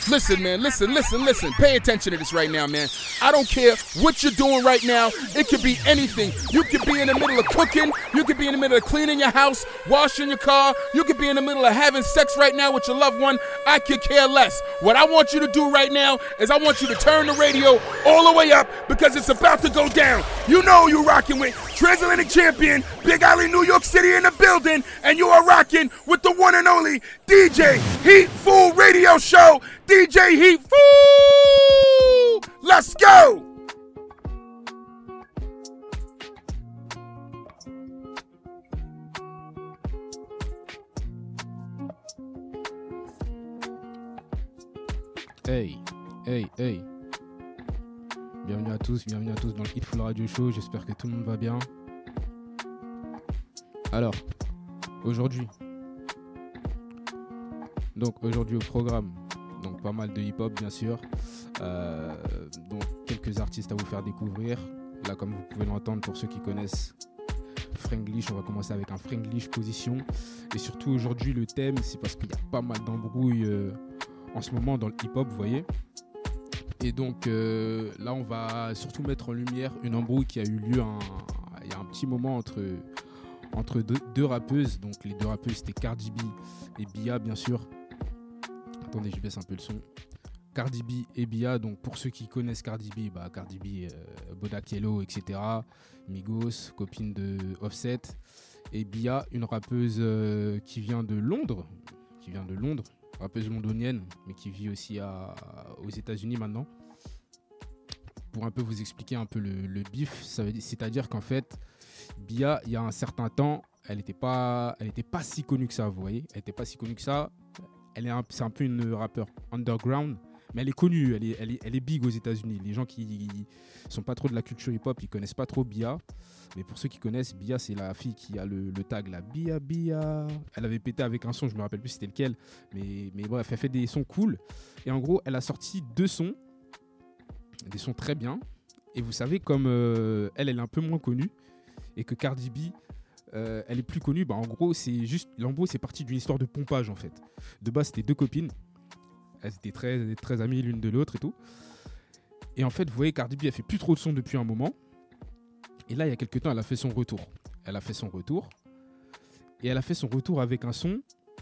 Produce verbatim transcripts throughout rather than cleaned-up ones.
Listen, man, listen, listen, listen. Pay attention to this right now, man. I don't care what you're doing right now. It could be anything. You could be in the middle of cooking. You could be in the middle of cleaning your house, washing your car. You could be in the middle of having sex right now with your loved one. I could care less. What I want you to do right now is I want you to turn the radio all the way up because it's about to go down. You know who you rocking with. Transatlantic champion, Big Alley, New York City in the building, and you are rocking with the one and only D J Heat Fool Radio Show. D J Heat Fool! Let's go! Hey, hey, hey. Bienvenue à tous, bienvenue à tous dans le Heat Fool Radio Show. J'espère que tout le monde va bien. Alors, aujourd'hui, donc aujourd'hui au programme, donc pas mal de hip-hop bien sûr, euh, donc quelques artistes à vous faire découvrir. Là, comme vous pouvez l'entendre, pour ceux qui connaissent Franglish, on va commencer avec un Franglish position. Et surtout aujourd'hui, le thème, c'est parce qu'il y a pas mal d'embrouilles euh, en ce moment dans le hip-hop, vous voyez. Et donc euh, là, on va surtout mettre en lumière une embrouille qui a eu lieu un, il y a un petit moment entre, entre deux, deux rappeuses. Donc les deux rappeuses, c'était Cardi B et Bia, bien sûr. Attendez, je baisse un peu le son. Cardi B et Bia, donc pour ceux qui connaissent Cardi B, bah Cardi B, euh, Bodak Yellow, et cetera. Migos, copine de Offset. Et Bia, une rappeuse euh, qui vient de Londres, qui vient de Londres. Rappeuse londonienne, mais qui vit aussi à, aux États-Unis maintenant. Pour un peu vous expliquer un peu le, le bif, ça veut dire, c'est-à-dire qu'en fait, Bia, il y a un certain temps, elle n'était pas, elle était pas si connue que ça, vous voyez. Elle n'était pas si connue que ça. Elle est un, c'est un peu une rappeure underground, mais elle est connue, elle est, elle est, elle est big aux États-Unis. Les gens qui sont pas trop de la culture hip-hop, ils connaissent pas trop Bia. Mais pour ceux qui connaissent, Bia, c'est la fille qui a le, le tag, la Bia Bia. Elle avait pété avec un son, je me rappelle plus c'était lequel. Mais, mais bref, elle fait des sons cool. Et en gros, elle a sorti deux sons. Des sons très bien. Et vous savez, comme euh, elle, elle est un peu moins connue. Et que Cardi B, euh, elle est plus connue. Bah, en gros, c'est juste. L'embrouille, c'est parti d'une histoire de pompage, en fait. De base, c'était deux copines. Elles étaient très, très amies l'une de l'autre et tout. Et en fait, vous voyez, Cardi B, elle fait plus trop de sons depuis un moment. Et là, il y a quelques temps, elle a fait son retour. Elle a fait son retour. Et elle a fait son retour avec un son.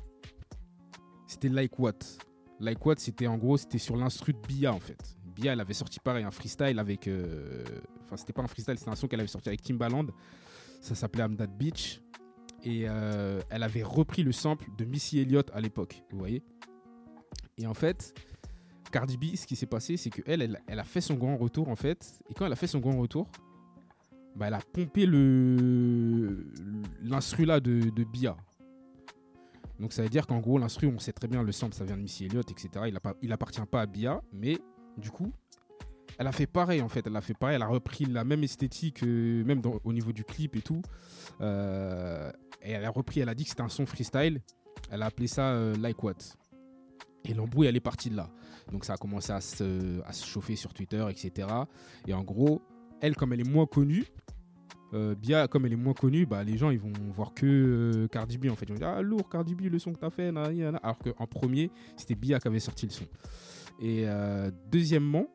C'était Like What. Like What, c'était en gros, c'était sur l'instru de Bia, en fait. Bia, elle avait sorti pareil, un freestyle avec... Euh... Enfin, c'était pas un freestyle, c'était un son qu'elle avait sorti avec Timbaland. Ça s'appelait I'm That Bitch. Et euh, elle avait repris le sample de Missy Elliott à l'époque, vous voyez. Et en fait, Cardi B, ce qui s'est passé, c'est qu'elle, elle, elle a fait son grand retour, en fait. Et quand elle a fait son grand retour... Bah, elle a pompé le, l'instru là de, de Bia. Donc ça veut dire qu'en gros, l'instru, on sait très bien, le sample, ça vient de Missy Elliott, et cetera. Il, a pas, il appartient pas à Bia, mais du coup, elle a fait pareil en fait. Elle a fait pareil, elle a repris la même esthétique, euh, même dans, au niveau du clip et tout. Euh, et elle a repris, elle a dit que c'était un son freestyle. Elle a appelé ça euh, Like What. Et l'embrouille, elle est partie de là. Donc ça a commencé à se, à se chauffer sur Twitter, et cetera. Et en gros, elle, comme elle est moins connue, Euh, Bia, comme elle est moins connue, bah, les gens ils vont voir que euh, Cardi B en fait. Ils vont dire ah lourd Cardi B le son que t'as fait, na, na, na. Alors qu'en premier c'était Bia qui avait sorti le son. Et euh, deuxièmement,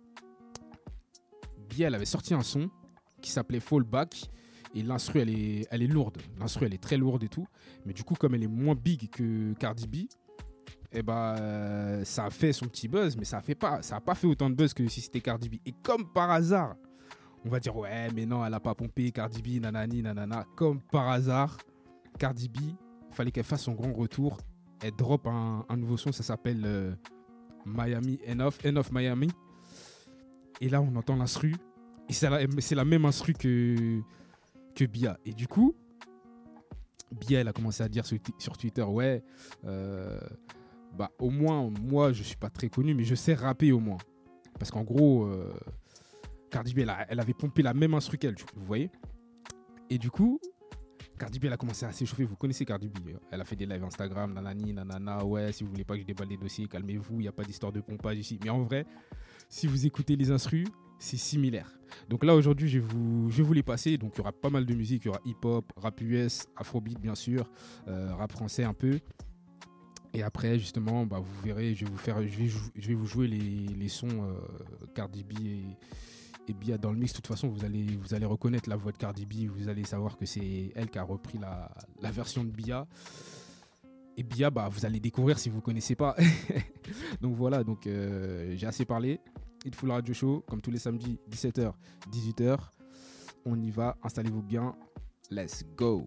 Bia elle avait sorti un son qui s'appelait Fall Back et l'instru elle est, elle est lourde, l'instru elle est très lourde et tout. Mais du coup comme elle est moins big que Cardi B, et bah euh, ça a fait son petit buzz, mais ça a fait pas, ça a pas fait autant de buzz que si c'était Cardi B. Et comme par hasard. On va dire, ouais, mais non, elle n'a pas pompé Cardi B, nanani, nanana. Comme par hasard, Cardi B, il fallait qu'elle fasse son grand retour. Elle drop un, un nouveau son, ça s'appelle euh, Miami, Enough, Enough Miami. Et là, on entend l'instru. Et c'est la, c'est la même instru que, que Bia. Et du coup, Bia, elle a commencé à dire sur, sur Twitter, ouais, euh, bah, au moins, moi, je ne suis pas très connu, mais je sais rapper au moins. Parce qu'en gros... Euh, Cardi B, elle, a, elle avait pompé la même instru qu'elle, vous voyez. Et du coup, Cardi B, elle a commencé à s'échauffer. Vous connaissez Cardi B. Elle a fait des lives Instagram, nanani, nanana. Ouais, si vous voulez pas que je déballe les dossiers, calmez-vous. Il n'y a pas d'histoire de pompage ici. Mais en vrai, si vous écoutez les instrus, c'est similaire. Donc là, aujourd'hui, je vais vous, je vais vous les passer. Donc, il y aura pas mal de musique. Il y aura hip-hop, rap U S, afrobeat, bien sûr, euh, rap français un peu. Et après, justement, bah, vous verrez, je vais vous, faire, je vais, je vais vous jouer les, les sons euh, Cardi B et, et Bia dans le mix. De toute façon, vous allez, vous allez reconnaître la voix de Cardi B. Vous allez savoir que c'est elle qui a repris la, la version de Bia. Et Bia, bah, vous allez découvrir si vous ne connaissez pas. Donc voilà, donc, euh, j'ai assez parlé. Hitful Radio Show, comme tous les samedis, dix-sept heures, dix-huit heures. On y va, installez-vous bien. Let's go.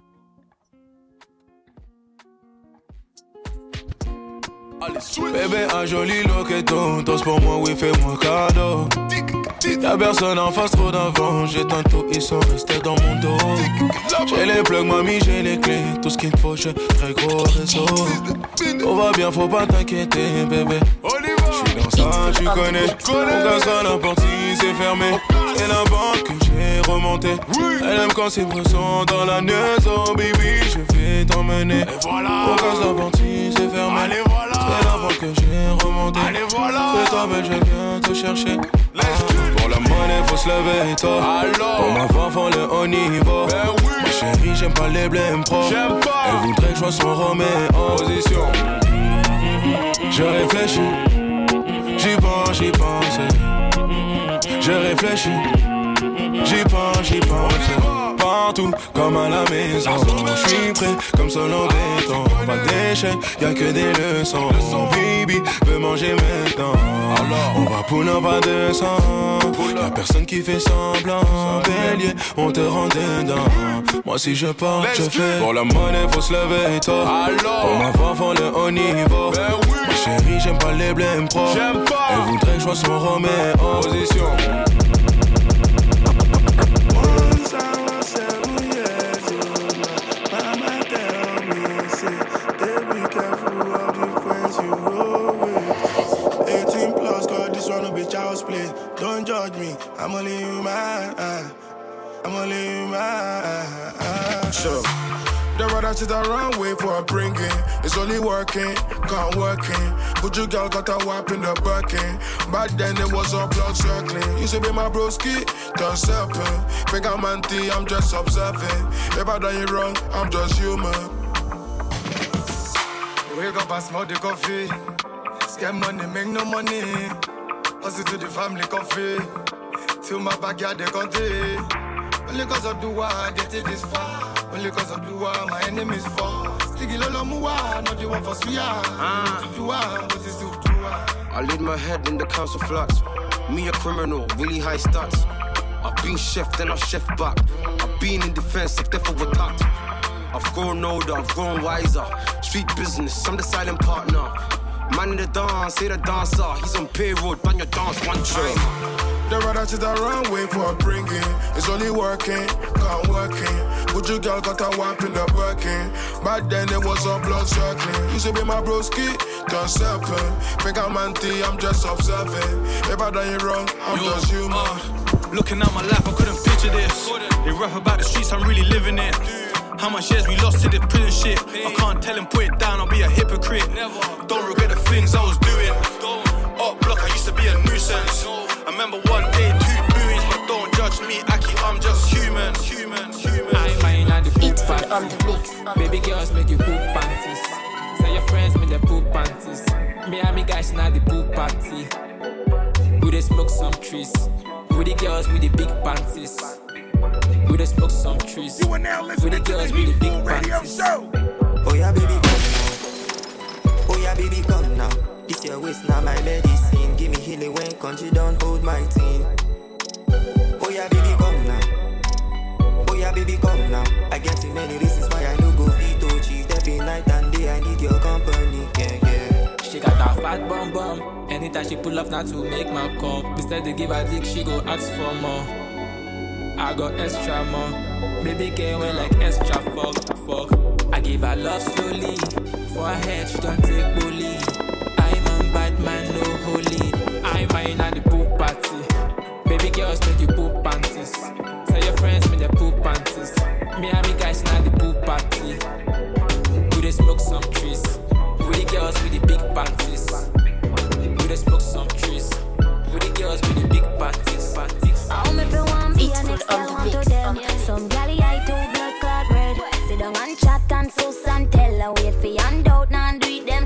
Bébé, un joli loqueton, danse pour moi, oui, fais-moi cadeau. Y'a personne en face, trop d'avant. J'ai tantôt, ils sont restés dans mon dos. J'ai les plugs, mamie, j'ai les clés. Tout ce qu'il me faut, j'ai très gros réseau. Tout va bien, faut pas t'inquiéter, bébé. J'suis dans ça, tu connais. On casse à la porte, c'est fermé. C'est la banque que j'ai remontée. Elle aime quand ses bras sont dans la neige. Oh baby, je vais t'emmener. On casse la porte, c'est fermé. Allez voilà. C'est la banque que j'ai remontée. Allez voilà. C'est toi, belle, je viens te chercher. Ah, pour la monnaie, faut se lever tôt. Alors. Pour ma femme, faut le haut niveau. Ben oui. Ma chérie, j'aime pas les blèmes pro. J'aime pas. Elle voudrait que je sois son Roméo. Position. Je réfléchis. J'y pense, j'y pense. Je réfléchis. J'y pense, j'y pense. Partout, comme à la maison. Je suis prêt, comme seul en béton. Pas d'échec, y'a que des leçons. Baby, veux manger maintenant. On va pull up à deux cents. Y'a personne qui fait semblant. Bélier, on te rend dedans. Moi si je pars, je fais. Pour la monnaie, faut se lever tôt. Pour ma femme, faut le haut niveau. Ma chérie, j'aime pas les blèmes pro. Elle voudrait que je sois son Roméo. Position. Don't judge me, I'm only human. I'm only human. Sure. The brother sit around wait for a bringing. It's only working, can't working. But you girl got a whap in the Birkin. Back then it was all blood circling. You say be my broski, don't serpent. Think I'm anti, I'm just observing. If I done you wrong, I'm just human. Wake up and smoke the coffee. Scam money, make no money. Hustle to the family coffee. Till my backyard they country. Only cause of the war I get it this far. Only cause of the war my enemies fall. Sticky lolo muwa, not the one for suya. I lead my head in the council flats. Me a criminal, really high stats. I've been chef, then I've chef back. I've been in defense, like death of attack. I've grown older, I've grown wiser. Street business, I'm the silent partner. Man in the dance, say the dancer. He's on payroll, ban your dance one time. The brother sit around wait for a bringing. It's only working, can't working. But you girl got a whap in the Birkin. Back then it was all blood circling. You say be my broski, don't serpent. Think I'm anti, I'm just observing. If I done you wrong, I'm Yo, just human. Uh, looking at my life, I couldn't picture this. They rap about the streets, I'm really living it. How much years we lost to this prison shit. I can't tell him put it down, I'll be a hypocrite. Don't regret the things I was doing. Up block, I used to be a nuisance. I remember one day, two booings, but don't judge me, Aki, I'm just human. Human, human. I'm mine at the poop panties. Baby girls make you poop panties. Tell your friends make them poop panties. Me and me guys now the poop party. We dey smoke some trees. With the girls with the big panties. We dey smoke some trees. You are now listening with the girls with the big panties. Oh yeah, baby, come now. Oh yeah, baby, come now. This your waist, now my medicine. Give me healing when country don't hold my team. Oh yeah, baby, come now. Oh yeah, baby, come now. I get too many reasons why I no go veto cheese. Every night and day I need your company. Yeah, yeah. She got a fat bum bum. Anytime she pull up, not to make my come. Instead to give her dick, she go ask for more. I got extra more. Baby girl went like extra fuck, fuck. I give her love slowly. For her head, she don't take bully. I'm a bad man, no holy. I'm mine at the poop party. Baby girls make you poop panties. Tell your friends make they poop panties. Me and me guys now the poop party. We dey smoke some trees. With the girls with the big panties. We dey smoke some trees. With the girls with the big panties. panties. I'll make you one be an next girl want to them. Some galley I two blood clot red. Sit down and chat and so and tell her wait for your out now and do it them.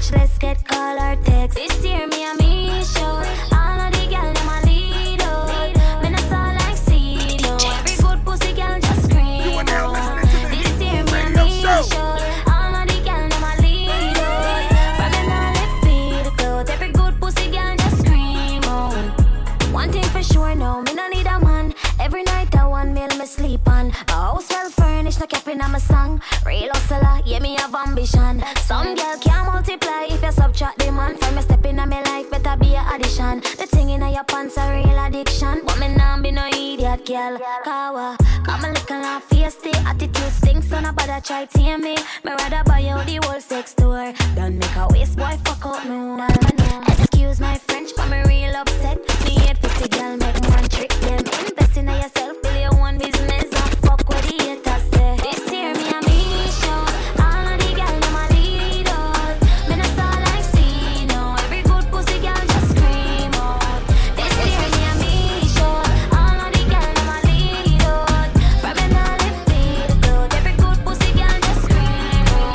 much less get call or text. This year me and me show. All of the girls them a lead out. Me not sound like C D O. Every good pussy girl just scream out. This year me and me show. All of the girls them a lead out. From me now left feet clothes. Every good pussy girl just scream out. One thing for sure now, me no need a man. Every night I one meal me sleep on. My house well furnished, no capping on my song. Real hustler, yeah me have ambition. Some girl can't multiply if you subtract the man. For me stepping on me life, better be a addition. The thing in your pants a real addiction. But me nah be no idiot girl. Kawa, come a little and face the attitude stinks. So nobody try tame me. Me rather buy out the whole sex store. Don't make a waste boy fuck out me woman. Excuse my French, but me real upset. Me hate pussy girl make man trick them. Invest in yourself, build your own business. And fuck what the haters say. This year me and me show. All of the girls them a lead out. Me not sound like C no. Every good pussy girl just scream out. This year me and me show. All of the girls them a lead out. From me now left feet clothes. Every good pussy girl just scream out.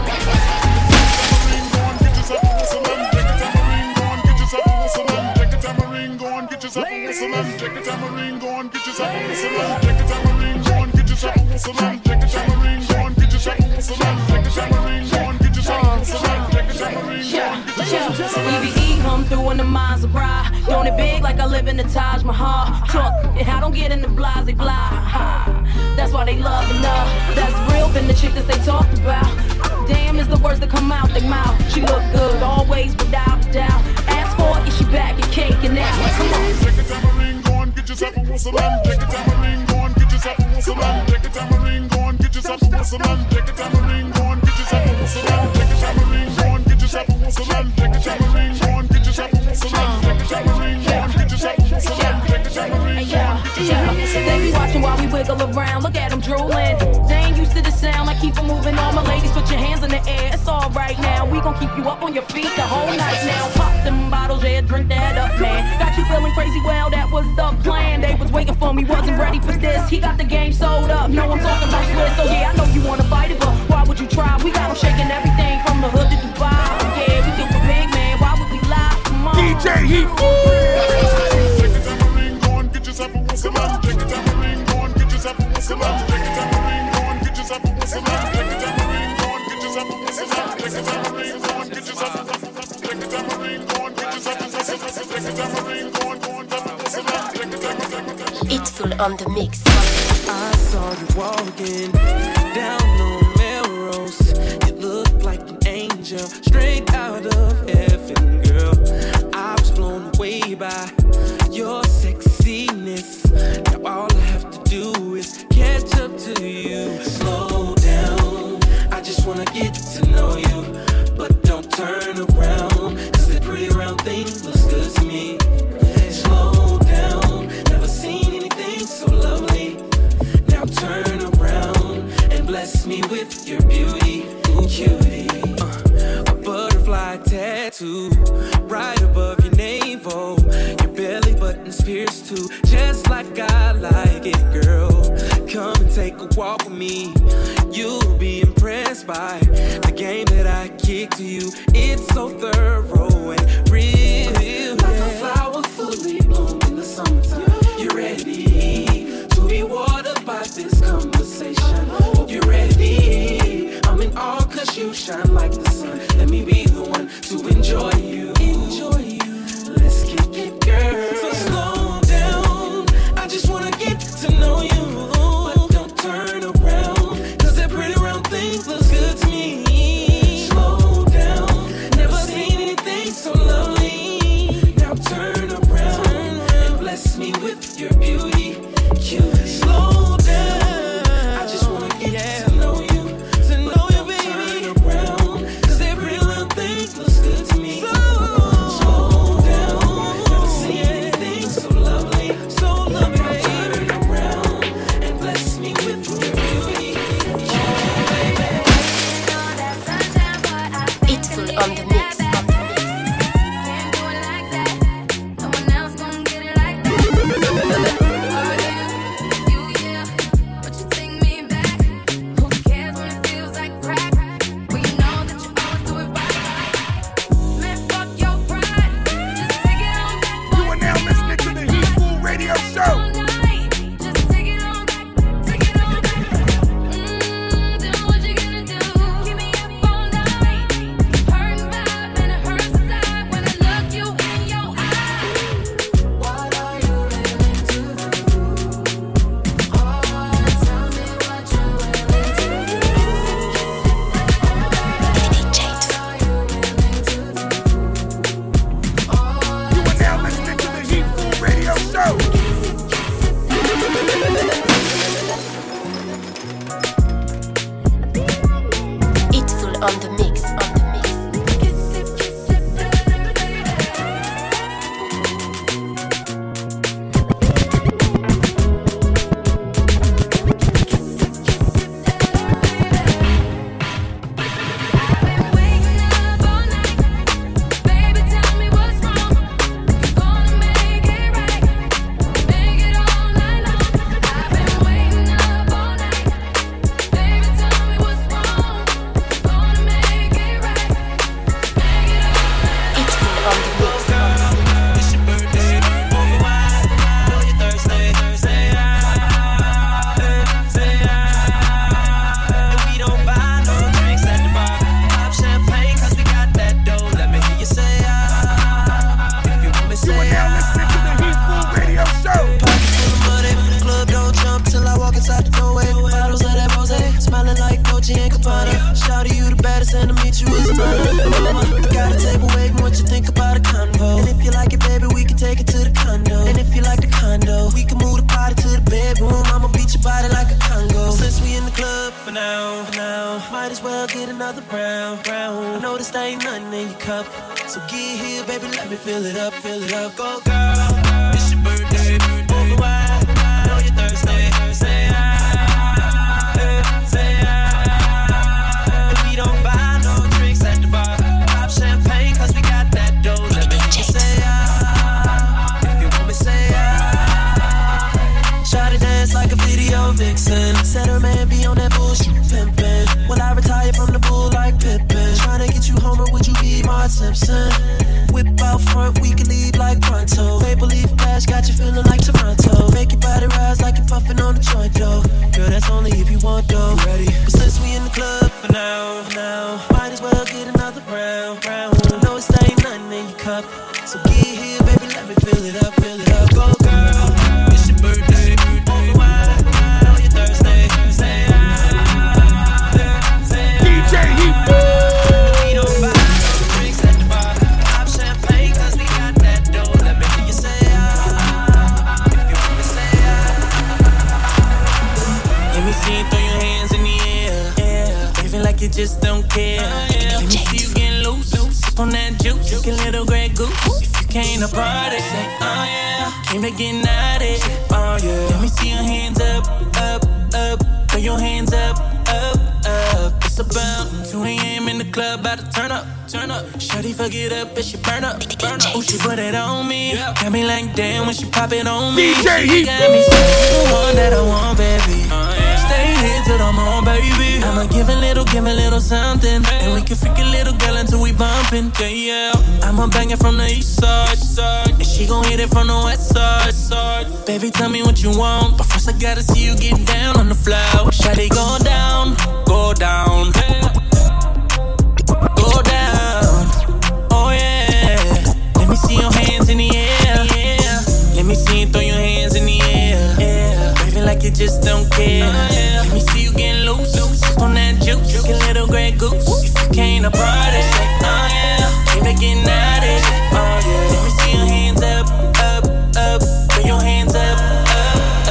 Tambourine, go on, get yourself a whistle and take a tambourine, go on, get yourself a whistle and take a tambourine, go on, get yourself a whistle and take a tambourine, go on, get yourself a whistle and take a tambourine, go on, get yourself a whistle and take a tambourine, go on, get yourself a whistle and E V E come through in the Maserati, doing it big like I live in the Taj Mahal. Talk, and I don't get in the blase blah. That's why they love and love. That's real than the chick that they talked about. Damn is the words that come out their mouth. She look good always without a doubt. Ask for it, is she back and cake and now. Come on. Take a tambourine, go on, get yourself a whistle and take a tambourine, go on, get yourself a whistle and take a tambourine, go on, get yourself a whistle and take a tambourine, go on, get yourself a whistle and take a tambourine, go on, get yourself a whistle and take a tambourine, go on, get yourself a whistle and take a tambourine, go on, get yourself a whistle and take a tambourine, go on, get yourself a whistle. They be watching while we wiggle around. Look at them drooling. They ain't used to the sound. I keep them moving. All my ladies, put your hands in the air. It's all right now. We gon' keep you up on your feet the whole night now. Pop them bottles, yeah, drink that up, man. Got you feeling crazy, well, that was the plan. They was waiting for me, wasn't ready for this. He got the game sold up. No, I'm talking about Swiss. So yeah, I know you wanna fight it, but why would you try? We got them shaking everything from the hood to Dubai. Yeah, we do a big man. Why would we lie? Come on. D J Heat. Take a tambourine, go on, get yourself a whistle and take a tambourine, go on, get yourself a whistle and take a tambourine, go on, get yourself a whistle and take a tambourine, go on, get yourself a whistle and take a tambourine, go on, get yourself a take a tambourine, go on, get yourself a take a tambourine, go on, go on, take a whistle and take a tambourine. It's full on the mix. I saw you walking down on Melrose. You looked like an angel, straight out of heaven, girl. I was blown away by your sexiness. Now all I have to do is catch up to you. Slow down, I just wanna get to know you. But don't turn around, cause that pretty round thing looks good to me. Slow down, never seen anything so lovely. Now turn around and bless me with your beauty, cutie. Uh, a butterfly tattoo right above your navel. Your belly button's pierced too, just like I like it, girl. Come and take a walk with me. You'll be impressed by the game that I kick to you. It's so thorough and real, like a flower fully bloomed in the summertime. You're ready to be watered by this conversation. Hope you're ready. I'm in awe cause you shine like the sun. Let me be the one to enjoy you. Enjoy you. Let's kick it, girl. So slow down. I just wanna get to know you. But don't turn around, cause that pretty round thing looks good to me. Slow down. Never seen anything so lovely. Now turn around and bless me with your beauty. Cute. Slow down. I just wanna get to know you. To know you, baby. Turn around, cause that pretty round thing and to meet you is mine. Got a table waiting, what you think about a convo? And if you like it, baby, we can take it to the condo. And if you like the condo, we can move the party to the bedroom. I'ma beat your body like a Congo. Since we in the club for now, for now, might as well get another round, round. I know this ain't nothing in your cup, so get here, baby, let me fill it up, fill it up. Go girl, it's your birthday, over wide, I know you're thirsty. Say ah, say ah. We don't buy no drinks at the bar, pop champagne cause we got that dough. Let me say ah, if you want me say ah. Shawty dance like a video vixen, said her man be on that bullshit pimpin'. Will I retire from the bull like Pippin? Tryna get you home or would you be Mark Simpson? Whip out front, we can leave like pronto. Maple leaf flash got you feeling like Toronto. Make your body rise like you're puffin' on a joint, though. Girl, that's only if you want, though. You ready? But since we in the club for now, for now, might as well get another round, round. I know it's ain't nothing in your cup, so get here, baby, let me fill it up, fill it up. Go, girl, it's your birthday, over wine, I know you're thirsty. Say ah, say ah. D J Heat. You just don't care. Let me see you get loose. Sip on that juice. You can little Grey Goose. If you came to party, say, oh yeah. Came to get naughty, oh yeah. Let me see your hands up, up, up. Throw your hands up, up, up. It's about two a.m. in the club, about to turn up, turn up. Shawty fuck it up, and she burn up, burn up. Oh, she put it on me. Got me like damn when she pop it on me. D J Heat. Got me saying the one that I want, baby. Stay here till I'm on, baby. I'ma give a little, give a little something, and we can freak a little girl until we bumpin'. Yeah, yeah. I'ma bang it from the east side, and she gon' hit it from the west side. Baby, tell me what you want, but first I gotta see you get down on the floor. Shawty, go down, go down, go down. Oh yeah. Let me see your hands in the air. Yeah. Let me see you throw your hands in the air. Yeah. Baby, like you just don't care. Uh, yeah. Let me see you get loose, loose. Sip on that juice, you get little Grey Goose. If you came to party, say, oh yeah. Came to get naughty, oh yeah. Let me see your hands up, up, up. Throw your hands up, up,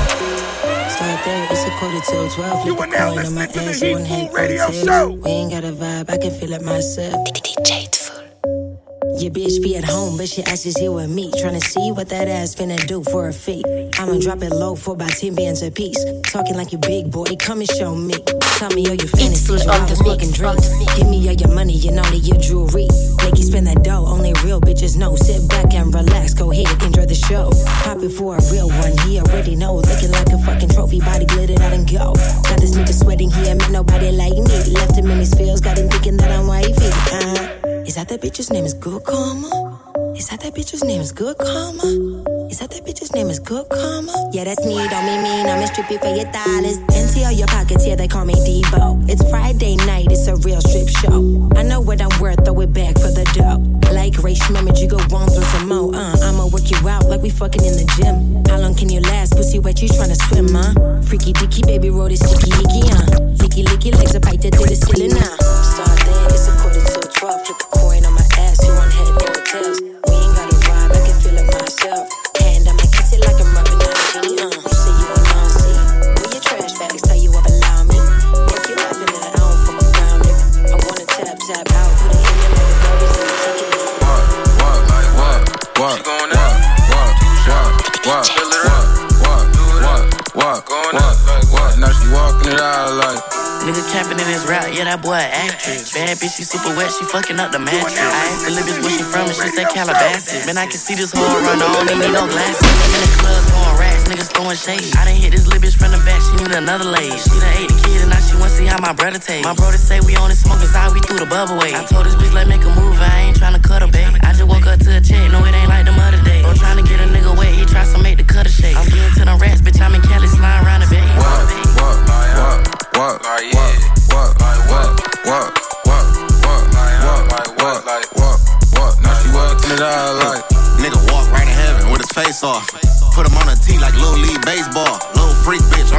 up. Start there, it's a quarter till twelve. You are now listening to the Heat Food Radio Show. We ain't got a vibe, I can feel it myself. D J Full. Your bitch be at home, but she asks here with me. Tryna see what that ass finna do for a fee. I'ma drop it low for about ten bands a piece. Talking like you big boy, come and show me. Tell me all your fantasies, your house fucking dreams. Give me all your money and all of your jewelry. Make you spend that dough, only real bitches know. Sit back and relax, go ahead, enjoy the show. Pop it for a real one, he already know. Looking like a fucking trophy, body glittered out and go. Got this nigga sweating here, man, nobody like me. Left him in his feels, got him thinking that I'm wifey. Uh-huh. Is that that bitch's name is Good Karma? Is that that bitch's name is Good Karma? Is that that bitch's name is Good Karma? Yeah, that's me, don't mean mean, I'm stripping for your dollars. Empty all your pockets, yeah, they call me Debo. It's Friday night, it's a real strip show. I know what I'm worth, throw it back for the dough. Like Ray Schmimmage, you go on through some more, uh I'ma work you out like we fucking in the gym. How long can you last? Pussy wet, you tryna swim, huh? Freaky dicky, baby, roll this sticky icky, huh? Licky licky legs up, piped to the ceiling now. Start there, it's a quarter till twelve. Flip a coin on my ass, you want head in the tails. We ain't got a vibe, I can feel it myself. Hand, I'ma kiss it like I'm rubbing on a genie, uh. You say you want none, see. Where your trash bags, tell you up, allow me. Make you laughing that I don't fuck around, nigga. I wanna tap, tap out, put it in your like a garbage, then you take it in. What, what, like what, what, she going up, what, what, what, fill it up, what, what, what, going up, what, now she walking it out like. Nigga capping in his rap, yeah, that boy an actress. Bad bitch, she super wet, she fucking up the mattress. I asked the little bitch where she from, and she said Calabasas. Man, I can see this whole run on, ain't need no glasses. I'm in the club throwing racks, niggas throwing shade. I done hit this little bitch from the back, she need another lay. She done ate the kid, and now she wanna see how my brother taste. My brother say we only smoking side, we threw the bubble away. I told this bitch, like, make a move, I ain't tryna cut her, babe. I just woke up to a check, no, it ain't like the other day. I'm tryna get a nigga wet, he try to make the cutter shake. I'm getting to them rats, bitch, I'm in Cali, sliding around the bay. What, what, what, what, what, what, what, what, what, what, what, what, like what, what, now she walking it out like. Nigga walk right in heaven with his face off. Put him on a tee like Little League Baseball. Little freak bitch on my private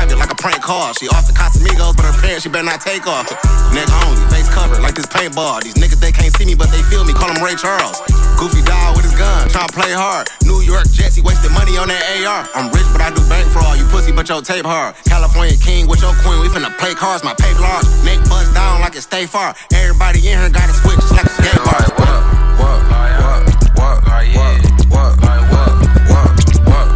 private like a prank call. She off the Casamigos, but her parents, she better not take off. Neck only, face covered like this paintball. These niggas, they can't see me, but they feel me. Call him Ray Charles. Goofy dog with his gun, tryna play hard. New York Jets, he wasted money on that A R. I'm rich, but I do bank fraud. You pussy, but your tape hard. California king with your queen, we finna play cards. My paper large, neck bust down like it stay far. Everybody in here got a switch just like a skate bar. What? What? What? What? What? What? What? What?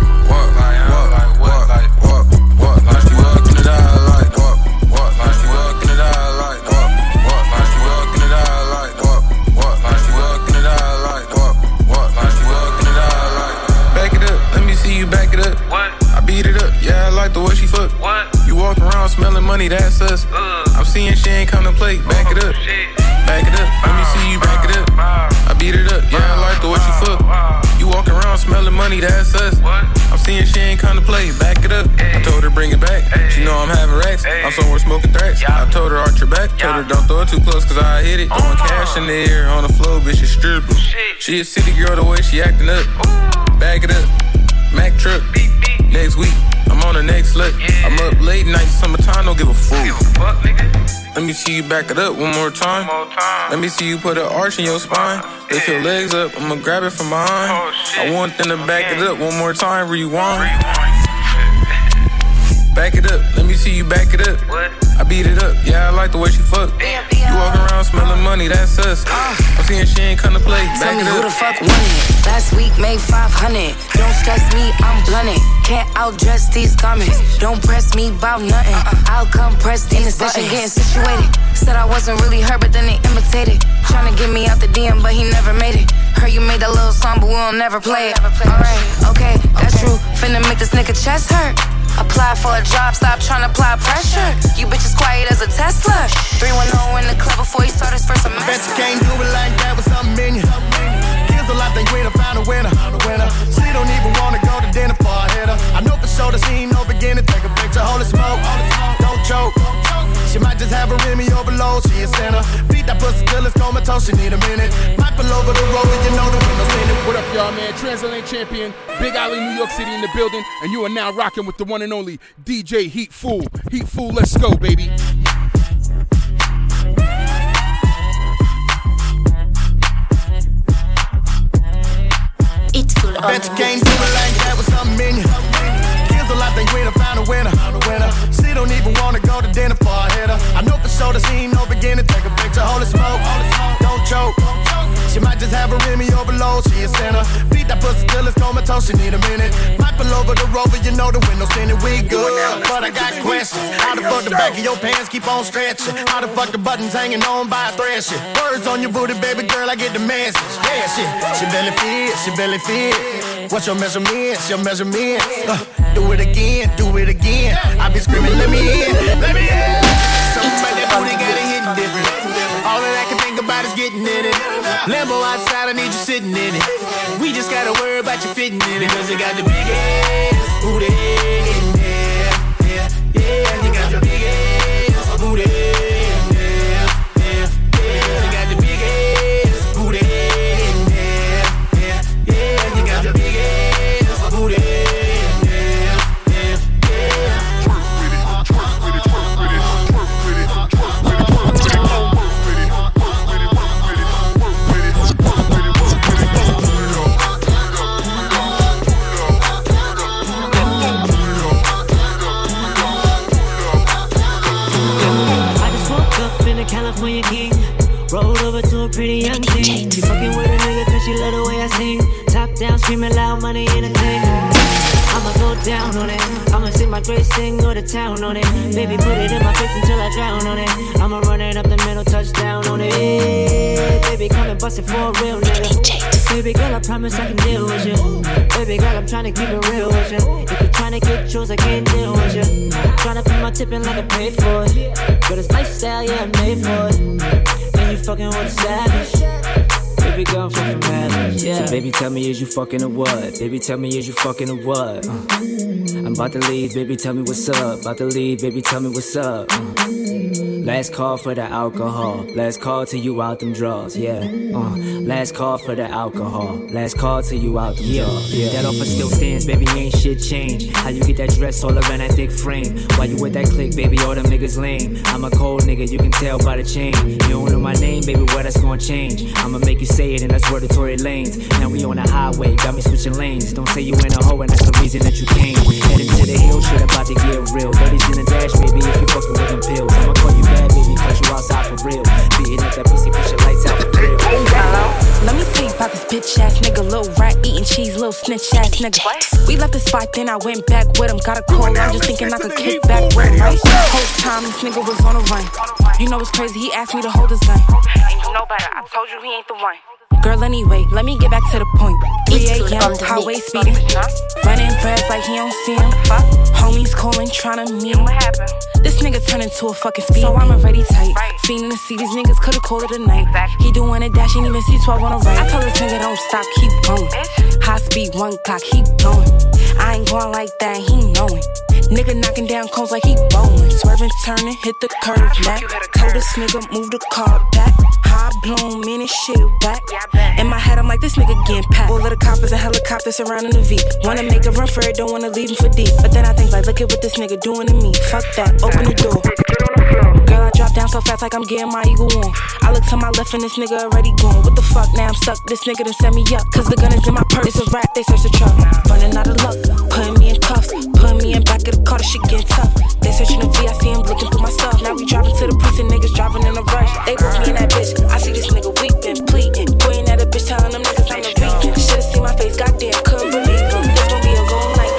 The way she fuck. What? You walk around smelling money, that's us. Uh, I'm seeing she ain't come to play. Back oh, it up. Shit. Back it up. Let me see you back it up. I beat it up. Yeah, I like the way she fuck. You walk around smelling money, that's us. What? I'm seeing she ain't come to play. Back it up. Ay. I told her bring it back. Ay. She know I'm having racks. Ay. I'm somewhere smoking tracks. Yeah. I told her arch your back. Yeah. Told her don't throw it too close cause I hit it. Throwing uh-huh. cash in the air on the floor, bitch, she stripping. She a city girl the way she acting up. Ooh. Back it up. Mac truck. Beep, beep. Next week. I'm on the next look. Yeah. I'm up late night, summertime, don't give a fuck. Give a fuck, nigga. Let me see you back it up one more time. One more time. Let me see you put an arch in your spine. Lift yeah. your legs up, I'ma grab it from behind. Oh, I want them to back it up one more time, rewind. rewind. Back it up, let me see you back it up. What? I beat it up, yeah, I like the way she fuck. Damn, you walk around smelling money, that's us. Uh, I'm seeing she ain't come to play. Back tell me it who up. the fuck won it. Last week made five hundred. Don't stress me, I'm blunted. Can't outdress these garments. Don't press me about nothing. I'll come press these in the session, getting situated. Said I wasn't really her, but then they imitated. Tryna get me out the D M, but he never made it. Heard you made that little song, but we'll never play it. Alright, okay, that's true. Finna make this nigga chest hurt. Apply for a job, stop trying to apply pressure. You bitches quiet as a Tesla. three one oh in the club before he start his first semester. Bet you can't do it like that with something in you. Kills a lot, think we done found a winner. She don't even wanna go to dinner for a hitter. I know for sure that she ain't no beginner. Take a picture, hold it smoke, don't choke. She might just have a Remy overload, she a sinner. Beat that pussy till it's comatose, she need a minute. Might pull over the road and you know the windows in it. What up, y'all, man? Transatlantic champion, Big Alley, New York City in the building. And you are now rocking with the one and only D J Heat Fool. Heat Fool, let's go, baby. It's full of bet you can't do it like that with something in you. Kills a lot, think we done found a winner. She don't even wanna go to dinner for a hitter. I know for sure that she ain't no beginner. Take a picture, hold it smoke, don't choke. She might just have a Remy overload, she a sinner. Beat that pussy till it's comatose, she need a minute. Might pull over the rover, you know the windows in it, we good. But I got questions. How the fuck the back of your pants keep on stretching? How the fuck the buttons hanging on by a thread shit? Words on your booty, baby girl, I get the message. Yeah, shit, she belly fit, she belly fit. What's your measurements, your measurements? Uh, do it again, do it again. I be screaming, let me in, let me in. Something about that booty got it hitting different. All that I can think about is getting in it. Lambo outside, I need you sitting in it. We just gotta worry about you fitting in it. Cause you got the big ass booty in there. Yeah, yeah, you got the big ass booty in there. Yeah, yeah, you got the big ass booty in there. Yeah, yeah, you got the big ass booty in there. Yeah, yeah. Twerk with it, twerk with it, twerk with it, twerk with it, twerk with it, twerk with it, twerk with it. California king, rolled over to a pretty young thing. She fucking with a nigga cause she love the way I sing. Top down, screaming loud, money in a thing. I'ma go down on it. I'ma sing my great sing, go to town on it. Baby, put it in my face until I drown on it. I'ma run it up the middle, touchdown on it. Baby, come and bust it for a real nigga. Baby girl, I promise I can deal with you. Baby girl, I'm tryna keep it real with you. If you're tryna get yours, I can't deal with you. Tryna put my tip in like I paid for it. But it's lifestyle, yeah, I'm made for it. And you fucking with a savage. Baby girl, I'm fucking mad, yeah. So baby, tell me, is you fucking or what? Baby, tell me, is you fucking or what? Uh, I'm about to leave, baby, tell me what's up. About to leave, baby, tell me what's up. Uh, Last call for the alcohol. Last call till you out them draws, yeah. Uh, last call for the alcohol. Last call till you out them yeah. draws. Yeah. That offer still stands, baby, ain't shit changed. How you get that dress all around that thick frame? Why you with that click, baby, all them niggas lame. I'm a cold nigga, you can tell by the chain. You don't know my name, baby, well that's gonna change. I'ma make you say it and that's where the Tory lanes. Now we on the highway, got me switching lanes. Don't say you ain't a hoe and that's the reason that you came. Heading to the hill, shit about to get real. Buddies in the dash, baby, if you fucking with them pills. I'ma call you bad, baby, cause you outside for real. Beating up that pussy, push your lights out for real. Let me tell you about this bitch ass nigga, little rat eating cheese, little snitch ass nigga. We left the spot, then I went back with him. Got a call, I'm just thinking I could kick back with him, right? Whole time this nigga was on the run. You know what's crazy, he asked me to hold his gun. And you know better, I told you he ain't the one. Girl, anyway, let me get back to the point. three a.m. highway speeding, running fast like he don't see him. Homies calling, tryna meet him. This nigga turned into a fucking speed. So I'm already tight. Fiending to see these niggas could've called it a night. He doing a dash, ain't even see twelve on the right. I told this nigga don't stop, keep going. High speed, one clock, keep going. I ain't going like that, he knowing. Nigga knocking down cones like he bowling. Swerving, turning, hit the curve back. Told this nigga move the car back. High blown, meaning shit back. In my head, I'm like, this nigga getting packed. All of the coppers and helicopters surrounding the V. Wanna make a run for it, don't wanna leave him for deep. But then I think like, look at what this nigga doing to me. Fuck that, open the door. Girl, I drop down so fast like I'm getting my eagle on. I look to my left and this nigga already gone. What the fuck, now I'm stuck. This nigga done set me up. Cause the gun is in my purse. It's a rat, they search the truck. Running out of luck, putting me in cuffs. Putting me in back of the car, the shit getting tough. They searching the V, I see him looking through my stuff. Now we driving to the precinct, niggas driving in a rush. They both me and that bitch. I see this nigga weeping, pleading. Pointing at a bitch, telling them niggas I'm the reason. Should've seen my face, goddamn, couldn't believe him. This gon' be a long night.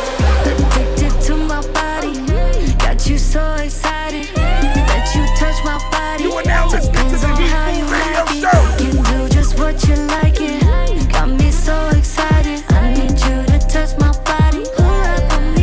Addicted to my body, got you so excited that you touch my body. You are now listening to the Heat Radio Show. You can do just what you like it. Got me so excited. I need you to touch my body. Pull up on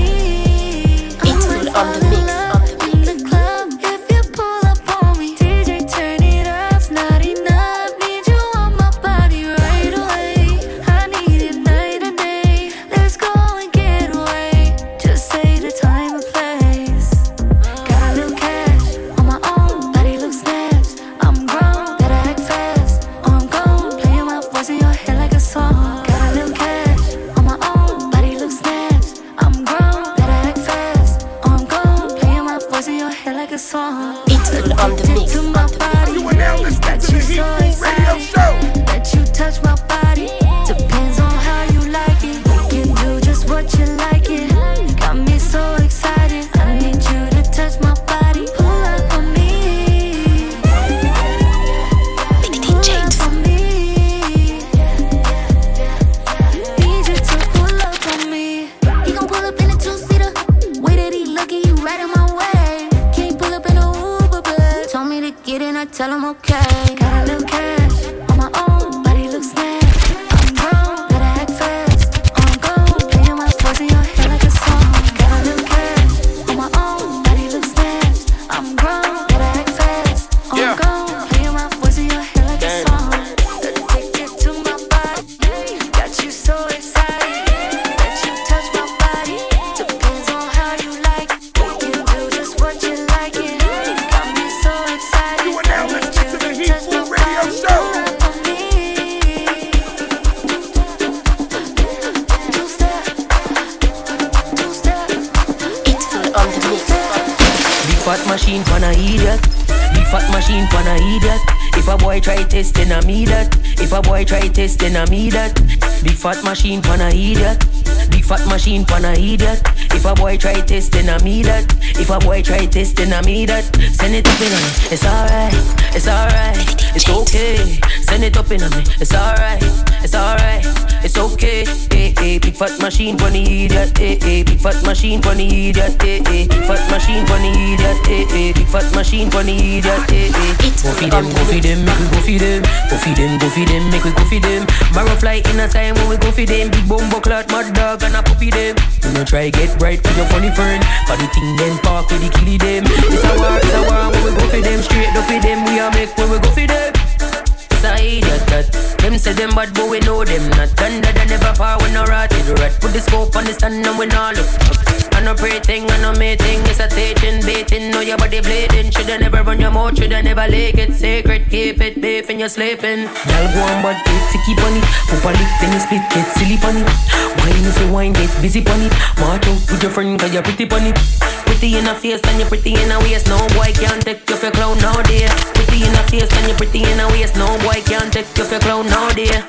me. It's full on the mix. In the club, if you pull up on me, D J turn it up. Not enough. Need you on my body right away. I need it night and day. Let's go and get away. Just say the time and place. Got a little cash on my own. Body looks snatched. I'm grown, gotta act fast. Oh, I'm gone. Playing my voice in your head like a song. Got a little cash on my own. Body looks snatched. I'm grown, gotta act fast. Oh, I'm gone. Playing my voice in your head like a song. It's full on the mix. To my body, You are now listening got to the you Heat so Radio excited Show. that you touch my body. Depends on how you like it. You can do just what you like it. Got me so excited. I need you to touch my body. Pull up on me. Pull up on me. Need you to pull up on me. He gon' pull up in a two-seater. Way that he lucky, he right in my way. Can't pull up in a Uber, but Told me to get in, I tell him okay. got a little cash on my own. Body looks snatched. I'm grown, gotta act fast. I'm gone, playing my voice in your head like a song. Got a little cash on my own. Body looks snatched. I'm grown, gotta act fast. I'm Yeah. gone, playing my voice in your head like a song. Addicted to my body, got you so excited that you touch my body. Depends on how you like it. You can do just what you like it. Got me so excited. You are now listening to the Heat Radio Show. It's full on the mix. Big fat machine pan a idiot. Big fat machine pan a idiot. If a boy try testing a me that. If a boy try testing a me that. Big fat machine pan a idiot. Big fat machine pan a idiot. If a boy try testing a me that. If a boy try testing a me that. Send it up in on me. It's alright. It's alright. It's okay. Send it up in on me. It's alright. It's alright. It's okay. Hey, hey. Big fat machine pan a idiot. Hey, hey. Big fat machine pan a idiot. Hey, hey. Big fat machine pan a idiot. Hey, hey. Big fat machine pan a idiot. Hey, hey. Go feed them. Go feed them. Make we go feed them. Go feed them. Go feed them. Make we go feed them. Barrow fly in a time when we go feed them. Big bumbo clot, mad dog and a puppy them. You know try get bright with your funny friend. For the thing then park with the killie them. It's a war, it's a war when we go feed them. Straight up feed them. We a make when we go feed them. just a idiot that. Them say them bad, but we know them not. Thunder they never far when no rotted rat. Put the scope on the stand and we not look. I no pray thing, I no make thing. It's a teaching, baiting, know your body bleeding. Shoulda never run your mouth, shoulda never lick it. Sacred, keep it, beef and you're sleeping. Y'all go on bad, to keep on it. Pop a lick, then you split, get silly on it. Wine if you wine, get busy on it. March out with your friend, cause you're pretty on it. Pretty in a face and you're pretty in a waist. No boy can't take you for clown nowadays. Pretty in a face and you're pretty in a waist. No boy can't take you for clown nowadays.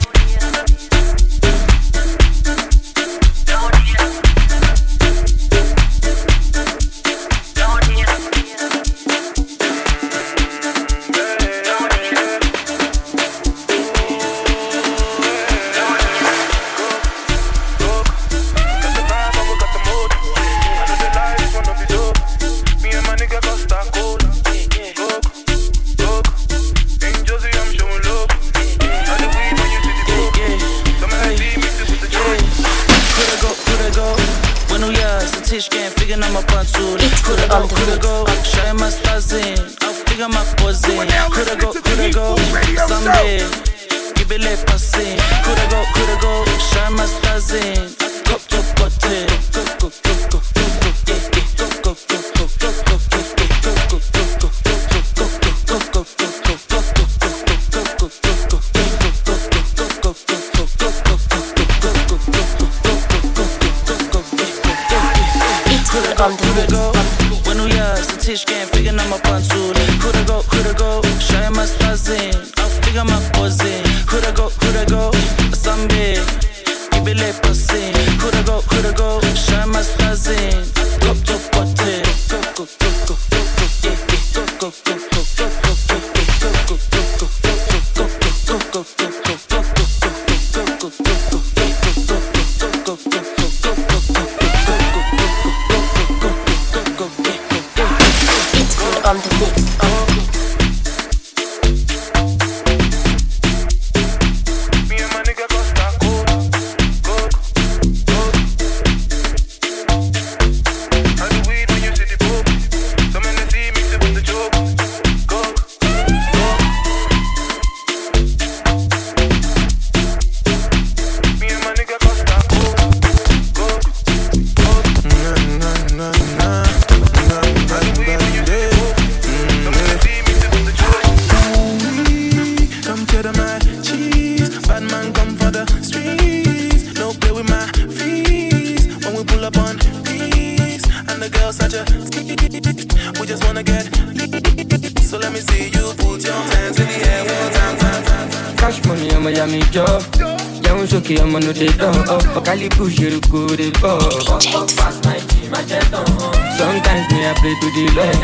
Sometimes me I pray to the Lord.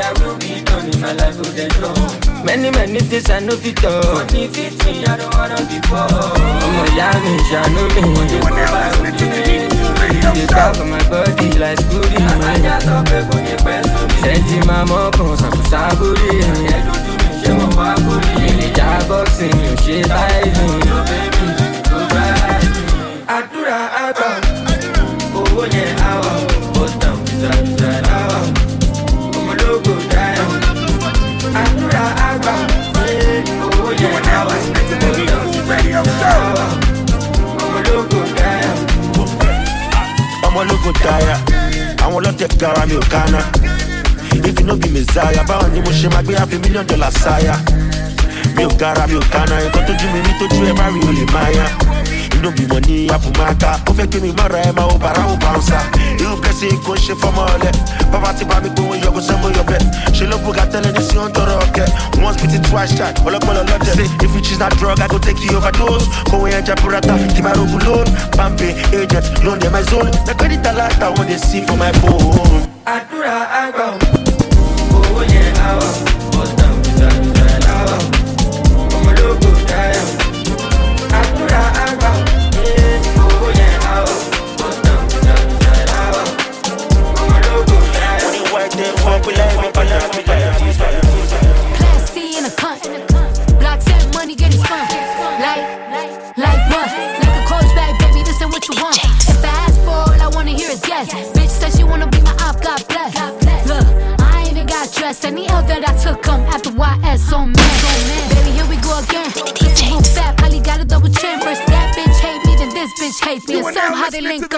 Many many things I know fit talk. Money fit me, I don't wanna be poor. I'ma yam me, shall know me. They talk on my body like Scooby. Senti my mom con some saburi. They jab boxing, you shit like me. Adura Abba, oh yeah, Abba, bust down, side side Abba, come on logo down. Adura Abba, oh yeah, Abba, bust down, side side Abba, come on logo down. I'm a logo tire, I want to take care of me, Okana. If you know be Messiah, but on the motion, I be half a million dollar sire. Me Okara, me Okana, you got to do me, me to do a Mario Limaya. No be money, I put my car. Perfect me, my rhyme, I para o bouncer. You bless it, go shit for my leg. Poverty, baby, go and you go some of your bed. She love who got telling this on the rocket. Once beaten, twice shot. All up, all up, say, if you choose that drug, I go take you overdose. Go and Japurata, keep my rope alone. Bambi, agent, loan them my zone. The credit a lot, I want to see for my phone. Adura, I go. Oh, yeah, I go. Bust down, side, side, I go. Come on, look, go down. Adura, I go. Class C in a cunt. Blocks and money getting spun. Like, like what? Like a coach bag, baby, this ain't what you want. Fast forward, I wanna hear is yes. Bitch said she wanna be my op, God bless. Look, I ain't even got dressed. Any L that I took come after Y S, so man. Baby, here we go again. This is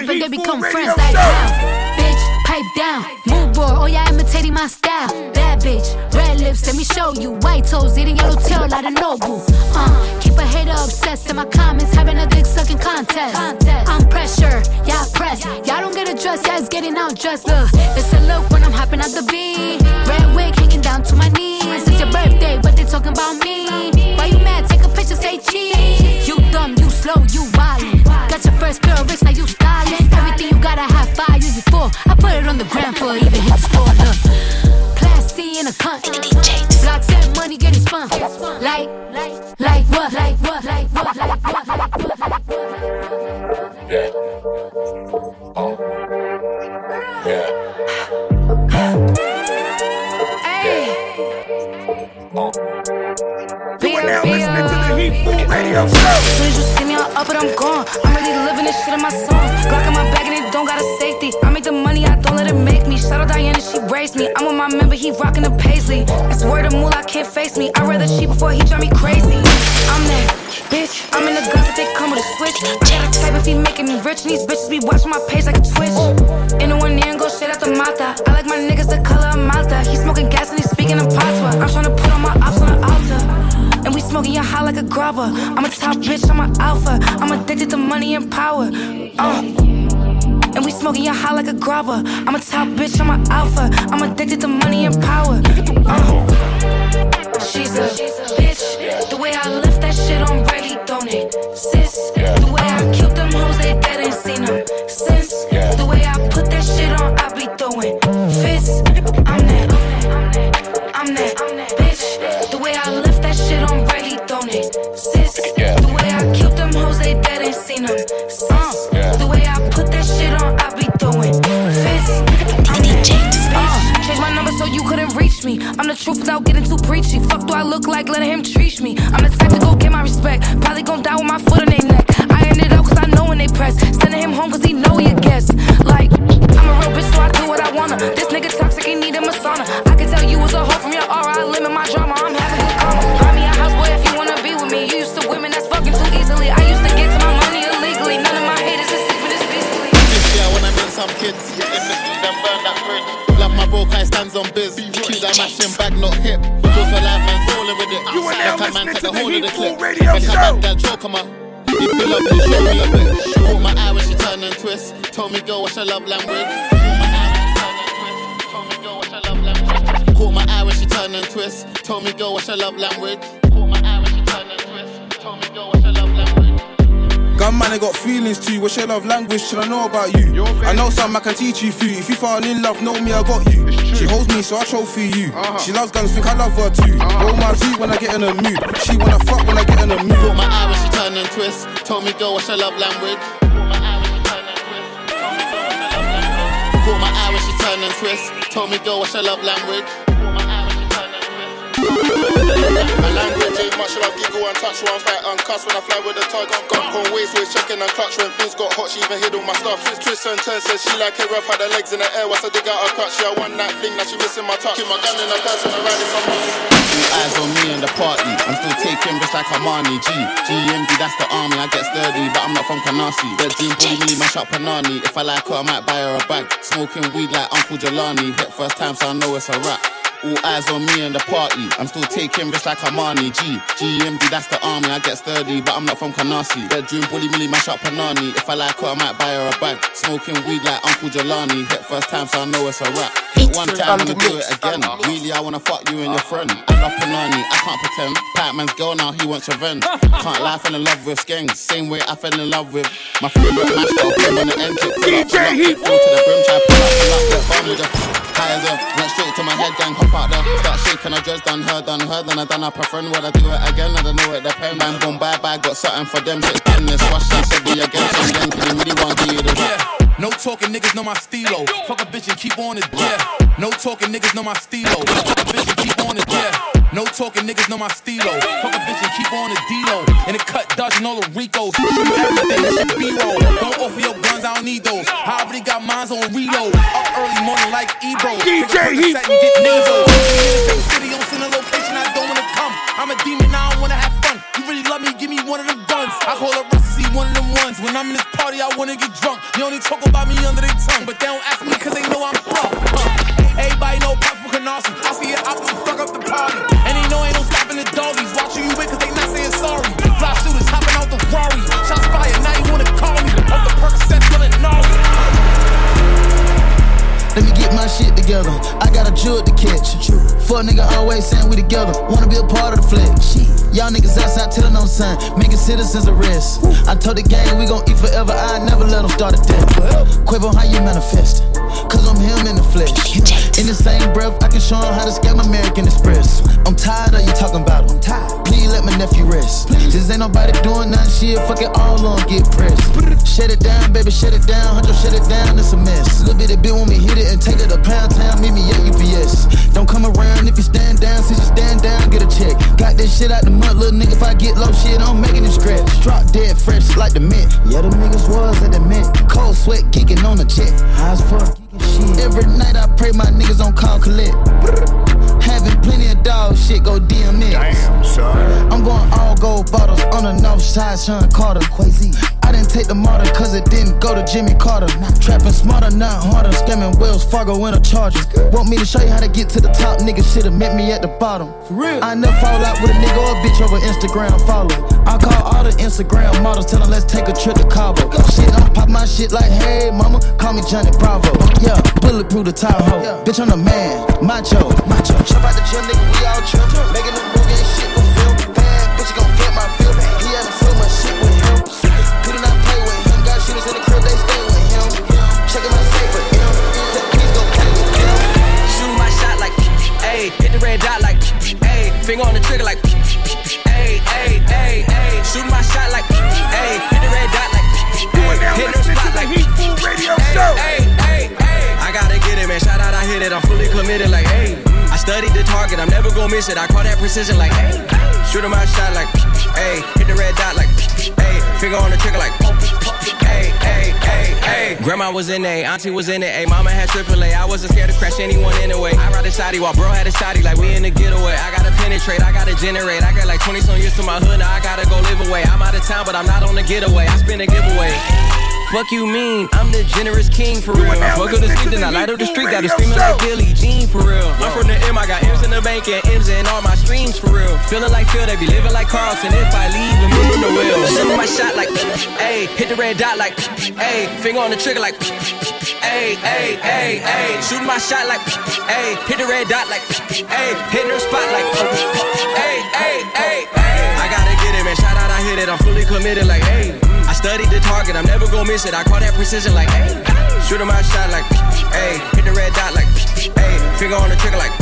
but they become friends like now. Bitch, pipe down, move board, oh yeah, imitating my style. Bad bitch, red lips, let me show you. White toes, eating yellow tail like a noble. Uh, keep a hater obsessed in my comments, having a dick sucking contest. I'm pressure, y'all press. Y'all don't get a dress, y'all is getting out dressed. Look, it's a look when I'm hopping out the beat. Red wig hanging down to my knees. It's your birthday, but they talking about me. Why you mad? Take a picture, say cheese. You dumb, you slow, you wildin'. Got your first pair of bricks, now you stylin'. Everything you gotta have five years before. I put it on the gram for even hit the store. Look, Class C in a cunt. Blocks and money getting spun. Like, like, like what? Like what? Like what? Like what? Like what? Like what? Yeah. Oh. Yeah. Hey. Oh. You are now listening to the Heat Food Radio Show. As soon as you see me, I'm up and I'm gone. I'm really living this shit in my songs. Glock in my bag and it don't got a safety. I make the money, I don't let it make me. Shout out Diana, she raised me. I'm with my member, he rockin' the paisley. That's word of moolah, can't face me. I'd rather cheat before he drive me crazy. I'm that bitch. I'm in the guns that they come with a switch. I got a type if he making me rich. And these bitches be watching my page like a Twitch. In the one ear and go straight out the mata. I like my niggas the color of Malta. He smoking gas and he speaking in patois. I'm tryna put on my ops on the altar. And we smoking your high like a grabber. I'm a top bitch, I'm an alpha. I'm addicted to money and power. Uh. And we smoking your high like a grabber. I'm a top bitch, I'm an alpha. I'm addicted to money and power. Uh. She's a bitch. The way I lift that shit on ready, don't it? Sis. The way I killed them hoes, they dead ain't seen them since. The way I put that shit on, I be throwing fists. I'm that, I'm that, I'm that bitch. The way I lift that shit on ready, don't it? Sis. The way I killed them hoes, they dead ain't seen them since. The way I put that shit on, I be throwing fists. I'm that bitch. Change my number so you couldn't reach me. I'm the truth without getting too preachy. Fuck do I look like letting him treat me? I'm the type to go get my respect. Probably gon' die with my foot on their neck. I ended up cause I know when they press. Sending him home cause he know he a guest. Like, I'm a real bitch so I do what I wanna. This nigga toxic, he need him a sauna. I can tell you was a hoe from your aura. I limit my drama, I'm having good karma. Buy me a house, boy, if you wanna be with me. You used to women that's fucking too easily. I used to get to my money illegally. None of my haters is sleeping this beastly. This year when I met some kids, in the street and burn that bridge. Love my broke eye stands on biz. Keep that mashing bag, not hip. Just for life, man, rolling with it. You are now like listening man, to the hold of the Heat clip. Food Radio Make Show. her back that choke on my. If you love me, show me a bit. She caught my eye when she turned and twist. Told me, girl, what's your love language? Caught my eye when she turned and twist. Told me, girl, what's your love language? Caught my eye when she turned and twist. Told me, girl, what's your love language? Gunman, I got feelings too. What's your love language? Should I know about you? I know something I can teach you few. If you fall in love, know me, I got you. She holds me, so I trophy you. Uh-huh. She loves guns, think I love her too. Uh-huh. Roll my Z when I get in a mood. She wanna fuck when I get in a mood. Caught my eye when she turned and twist. Told me, girl, what's your love language? Caught my eye when she turned and twist. Told me, girl, what's your love language? My language ain't much, love giggle and touch, one fight and cuss when I fly with the tug. Got on waist, always checking and clutch when things got hot, she even hid all my stuff. Twist, twist and turn, says she like it rough, had her legs in the air, once I dig out her clutch. Yeah, one night fling, now she missing my touch. Keep my gun in her purse when I ride it somewhere. All eyes on me and the party, I'm still taking risks like Armani. G, G M D, that's the army, I get sturdy, but I'm not from Kanasi. Bedroom bully, me, mash up Panani. If I like her, I might buy her a bag. Smoking weed like Uncle Jelani, hit first time so I know it's a rap. All eyes on me and the party, I'm still taking risks like Armani. G, G M D, that's the army, I get sturdy, but I'm not from Kanasi. Bedroom bully, milli, mash up Panani. If I like her, I might buy her a bag. Smoking weed like Uncle Jelani, hit first time so I know it's a rap. Hit one time, I'ma do it again. Really, I wanna fuck you and your friend. I love Panani, I can't pretend. Pac-Man's girl now, he wants revenge. Can't lie, I fell in love with skanks. Same way I fell in love with my favorite match, got a pin on the end. D J Heat Full to the brim, try pull up, pull up, get bomb with a high as up. Went straight to my head, gang, hop out there. Start shaking, I just done her, done her, then I done up a friend. Would I do it again? I don't know, it depends. Man, boom, bye bye, got something for them. Six business, wash and said we again. Some gang, cause they really want to do the rap. No talking niggas know my stilo. Fuck a bitch and keep on it, yeah. No talking niggas know my stilo. Fuck a bitch and keep on it, yeah. No talking niggas know my stilo. Fuck a bitch and keep on it, D-Lo. In the cut, dodging all the Ricos. Shoot everything, that shit B-roll. Don't offer your guns, I don't need those. I already got mines on reload. Up early morning like Ebro. D J Heat and get nasal. In the same city, on send a location, I don't wanna come. I'm a demon, I don't wanna have fun. You really love me, give me one of them guns. I call up Russ to see one of them ones. When I'm in this party, I wanna get drunk. They only talk about me under their tongue, but they don't ask me cause they know I'm from. Uh, everybody know Pop from Canarsie. I see it, I will fuck up the party. And they know ain't no stopping the doggies. Watching you wait cause they not saying sorry. Fly shooters hopping out the Rari. Shots fired, now you wanna call me. Off the Percocet, feeling gnarly. Let me get my shit together. I got a jewel to catch. Fuck nigga always saying we together. Wanna be a part of the flex. Y'all niggas outside telling no sign, making citizens arrest. I told the gang we gon' eat forever. I never let them start a death. Quavo, how you manifest? Cause I'm him in the flesh. In the same breath, I can show him how to scam American Express. I'm tired of you talking about him. Please let my nephew rest. This ain't nobody doing nothing, shit. Fuck it all on, get pressed. Shut it down, baby, shut it down. Huncho, shut it down, it's a mess. Little bit of bit when me hit it and take it to Pound Town, meet me at U P S. Don't come around if you stand down, since you stand down, get a check. Got this shit out the mud, little nigga, if I get low shit, I'm making it scratch. Drop dead fresh like the mint. Yeah, them niggas was at the mint. Cold sweat geeking on the jet. High as fuck, geeking shit. Every night I pray my niggas on call collect. Having plenty of dog shit, go D M X. Damn, son. I'm going all gold bottles on the north side, Sean Carter. Quasi. I didn't take the martyr cause it didn't go to Jimmy Carter. Trapping smarter, not harder. Scamming Wells Fargo in a Chargers. Want me to show you how to get to the top? Niggas should've met me at the bottom. For real. I never fall out with a nigga or a bitch over Instagram follow. I call all the Instagram models, tell them let's take a trip to Cabo. Shit, I'm pop my shit like, hey mama, call me Johnny Bravo. Yeah, bulletproof the Tahoe. Yeah. Bitch, I'm the man, macho, macho. Jump out the gym, nigga, we all trip. Making the movie ain't shit but film. Bad bitch, gon' get my feel. He having so much shit with him. Could not play with him. Got shooters in the crib, they stay with him. Checking my safe for him. Please go play with him. Shoot my shot like, ayy. Hit the red dot like, ayy. Finger on the trigger like, ayy, ayy, ayy, ayy. Shoot my shot like, ayy. Hit the red dot like, ayy. Hit the spot like, ayy, ayy, ayy. I gotta get it, man. Shout out, I hit it. I'm fully committed like, ayy. I studied the target, I'm never gonna miss it. I call that precision like, ayy. Shooting my shot like, ayy. Hit the red dot like, ayy. Finger on the trigger like, ayy, ayy, ayy, ayy. Grandma was in A, auntie was in it, ayy. Mama had triple A, I wasn't scared to crash anyone anyway. I ride a shotty while bro had a shotty like we in the getaway. I gotta penetrate, I gotta generate. I got like twenty some years to my hood, now I gotta go live away. I'm out of town, but I'm not on the getaway. I spin a giveaway. Fuck you mean, I'm the generous king for real. I fuck up the street, then I light up the street. Got it screaming like Billie Jean for real. I'm from the M, I got M's in the bank and M's in all my streams for real. Feeling like Phil, they be living like Carlson. If I leave and move in the wheel. Shoot my shot like, ayy. Hit the red dot like, ayy. Finger on the trigger like, ayy, ayy, ayy, ayy. Shoot my shot like, ayy. Hit the red dot like, ayy. Hitting her spot like, ayy, ayy, ayy, ayy. I gotta get it, man. Shout out, I hit it. I'm fully committed like, ayy. I studied the target, I'm never gonna miss it. I call that precision like, ayy. Shooting my shot like, ayy. Hit the red dot like, ayy. Finger on the trigger like,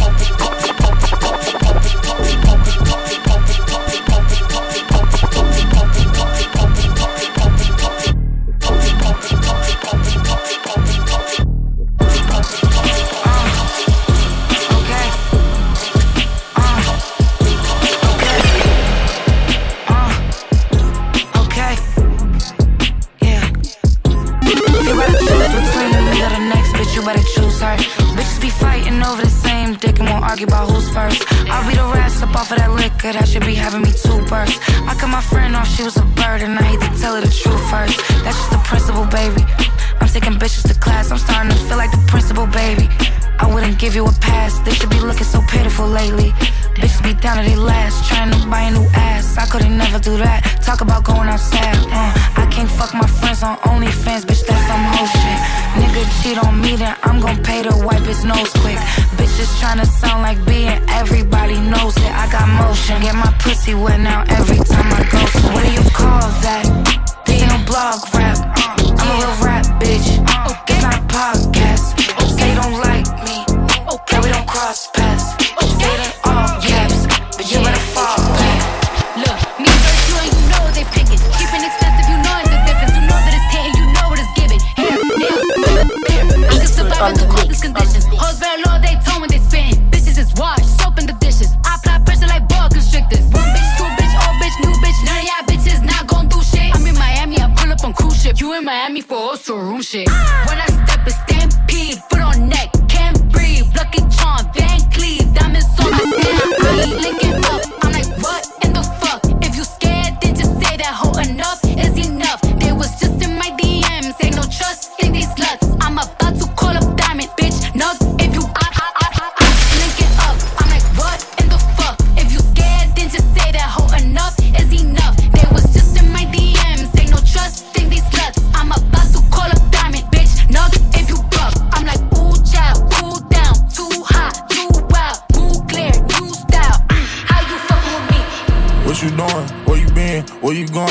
argue about who's first. I'll be the rest up off of that liquor, that should be having me two bursts. I cut my friend off, she was a bird, and I hate to tell her the truth first. That's just the principle, baby. I'm taking bitches to class, I'm starting to feel like the principal, baby. I wouldn't give you a pass, they should be looking so pitiful lately. Bitches be down to their last, trying to buy a new ass. I couldn't never do that, talk about going outside. uh, I can't fuck my friends on OnlyFans, bitch, that's some whole shit. Nigga cheat on me, then I'm gon' pay to wipe his nose quick. Bitches tryna sound like B and everybody knows it. I got motion, get my pussy wet now every time I go. So what do you call that? This ain't no blog rap, I'm a real rap bitch. It's not a podcast, they don't like me, yeah, we don't cross paths. Say it in all caps, but you better fall back. Look, me first, you and you know what they picking. Cheap and expensive, you know the difference. You know that it's hitting, you know what it's giving. Hair, nails, I can survive in the coldest conditions. Hoes very low, they tone when they spin. Bitches is washed, soap in the dishes. I apply pressure like boa constrictors. One bitch, two bitch, old bitch, new bitch. None of y'all bitches not gon' do shit. I'm in Miami, I pull up on cruise ship. You in Miami for also room shit. When I step a stampede,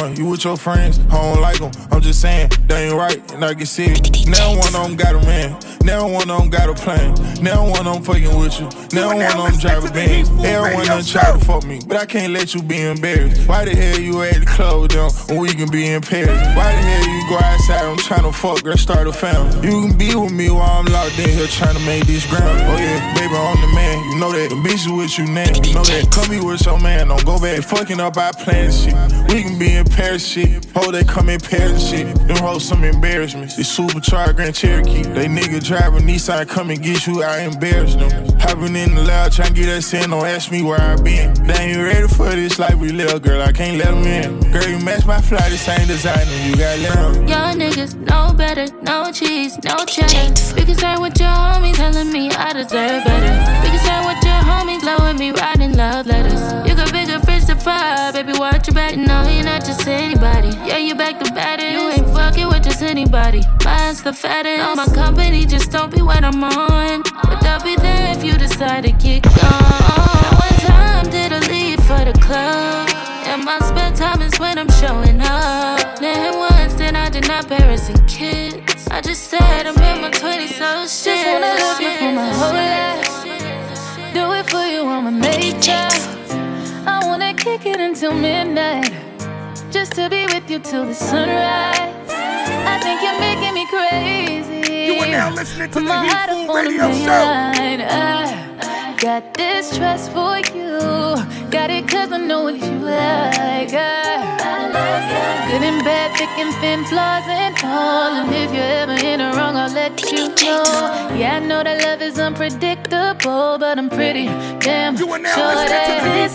Damn, you with your friends, I don't like them. I'm just saying, they ain't right, and I get sick. Now one of them got a man, now one of them got a plane. Now one of them fucking with you, now one of them drive a Benz. Everyone done try to fuck me, but I can't let you be embarrassed. Why the hell you at the club with them when we can be in Paris? Why the hell you go outside, I'm tryna fuck, girl, start a family. You can be with me while I'm locked in here tryna make this ground. Oh yeah, baby, I'm the man, you know that. The bitch with you now, you know that. Come here with your man, don't go back. Fucking up our plans shit. We can be in Paris shit. Oh, they come in Paris shit. Them hoes some embarrassments. They supercharged Grand Cherokee. They nigga driving Nissan, come and get you, I embarrass them. Hopping in the loud, tryna get that sin, don't ask me where I been. They ain't ready for this like we live, girl, I can't let them in. Girl, you match my fly, the same designer, you got let them. Y'all niggas know better, no cheese, no cheddar. We can start with your homies telling me I deserve better. We can start with your homies blowing me writing love letters. You got bigger fish to fry, baby, watch your back. No, you're not just anybody. Yeah, you back to batter. You ain't fucking with just anybody. Mine's the fattest. All my company just don't be what I'm on. But they'll be there if you decide to kick on. One time did I leave for the club, and my spare time is when I'm showing up. Then once, then I did not parents and kids. I just said I'm in my twenties, so shit. Just wanna love you for my whole life. Do it for you, I'ma make it. I wanna kick it until midnight, just to be with you till the sunrise. I think you're making me crazy. You are now listening to Put the my heart Heat up on Radio the Show. line. I got this trust for you. Got it cause I know what you like. I love you. Good and bad, thick and thin, flaws and all. And if you're ever in the wrong, I'll let you know. Yeah, I know that love is unpredictable, but I'm pretty damn sure that this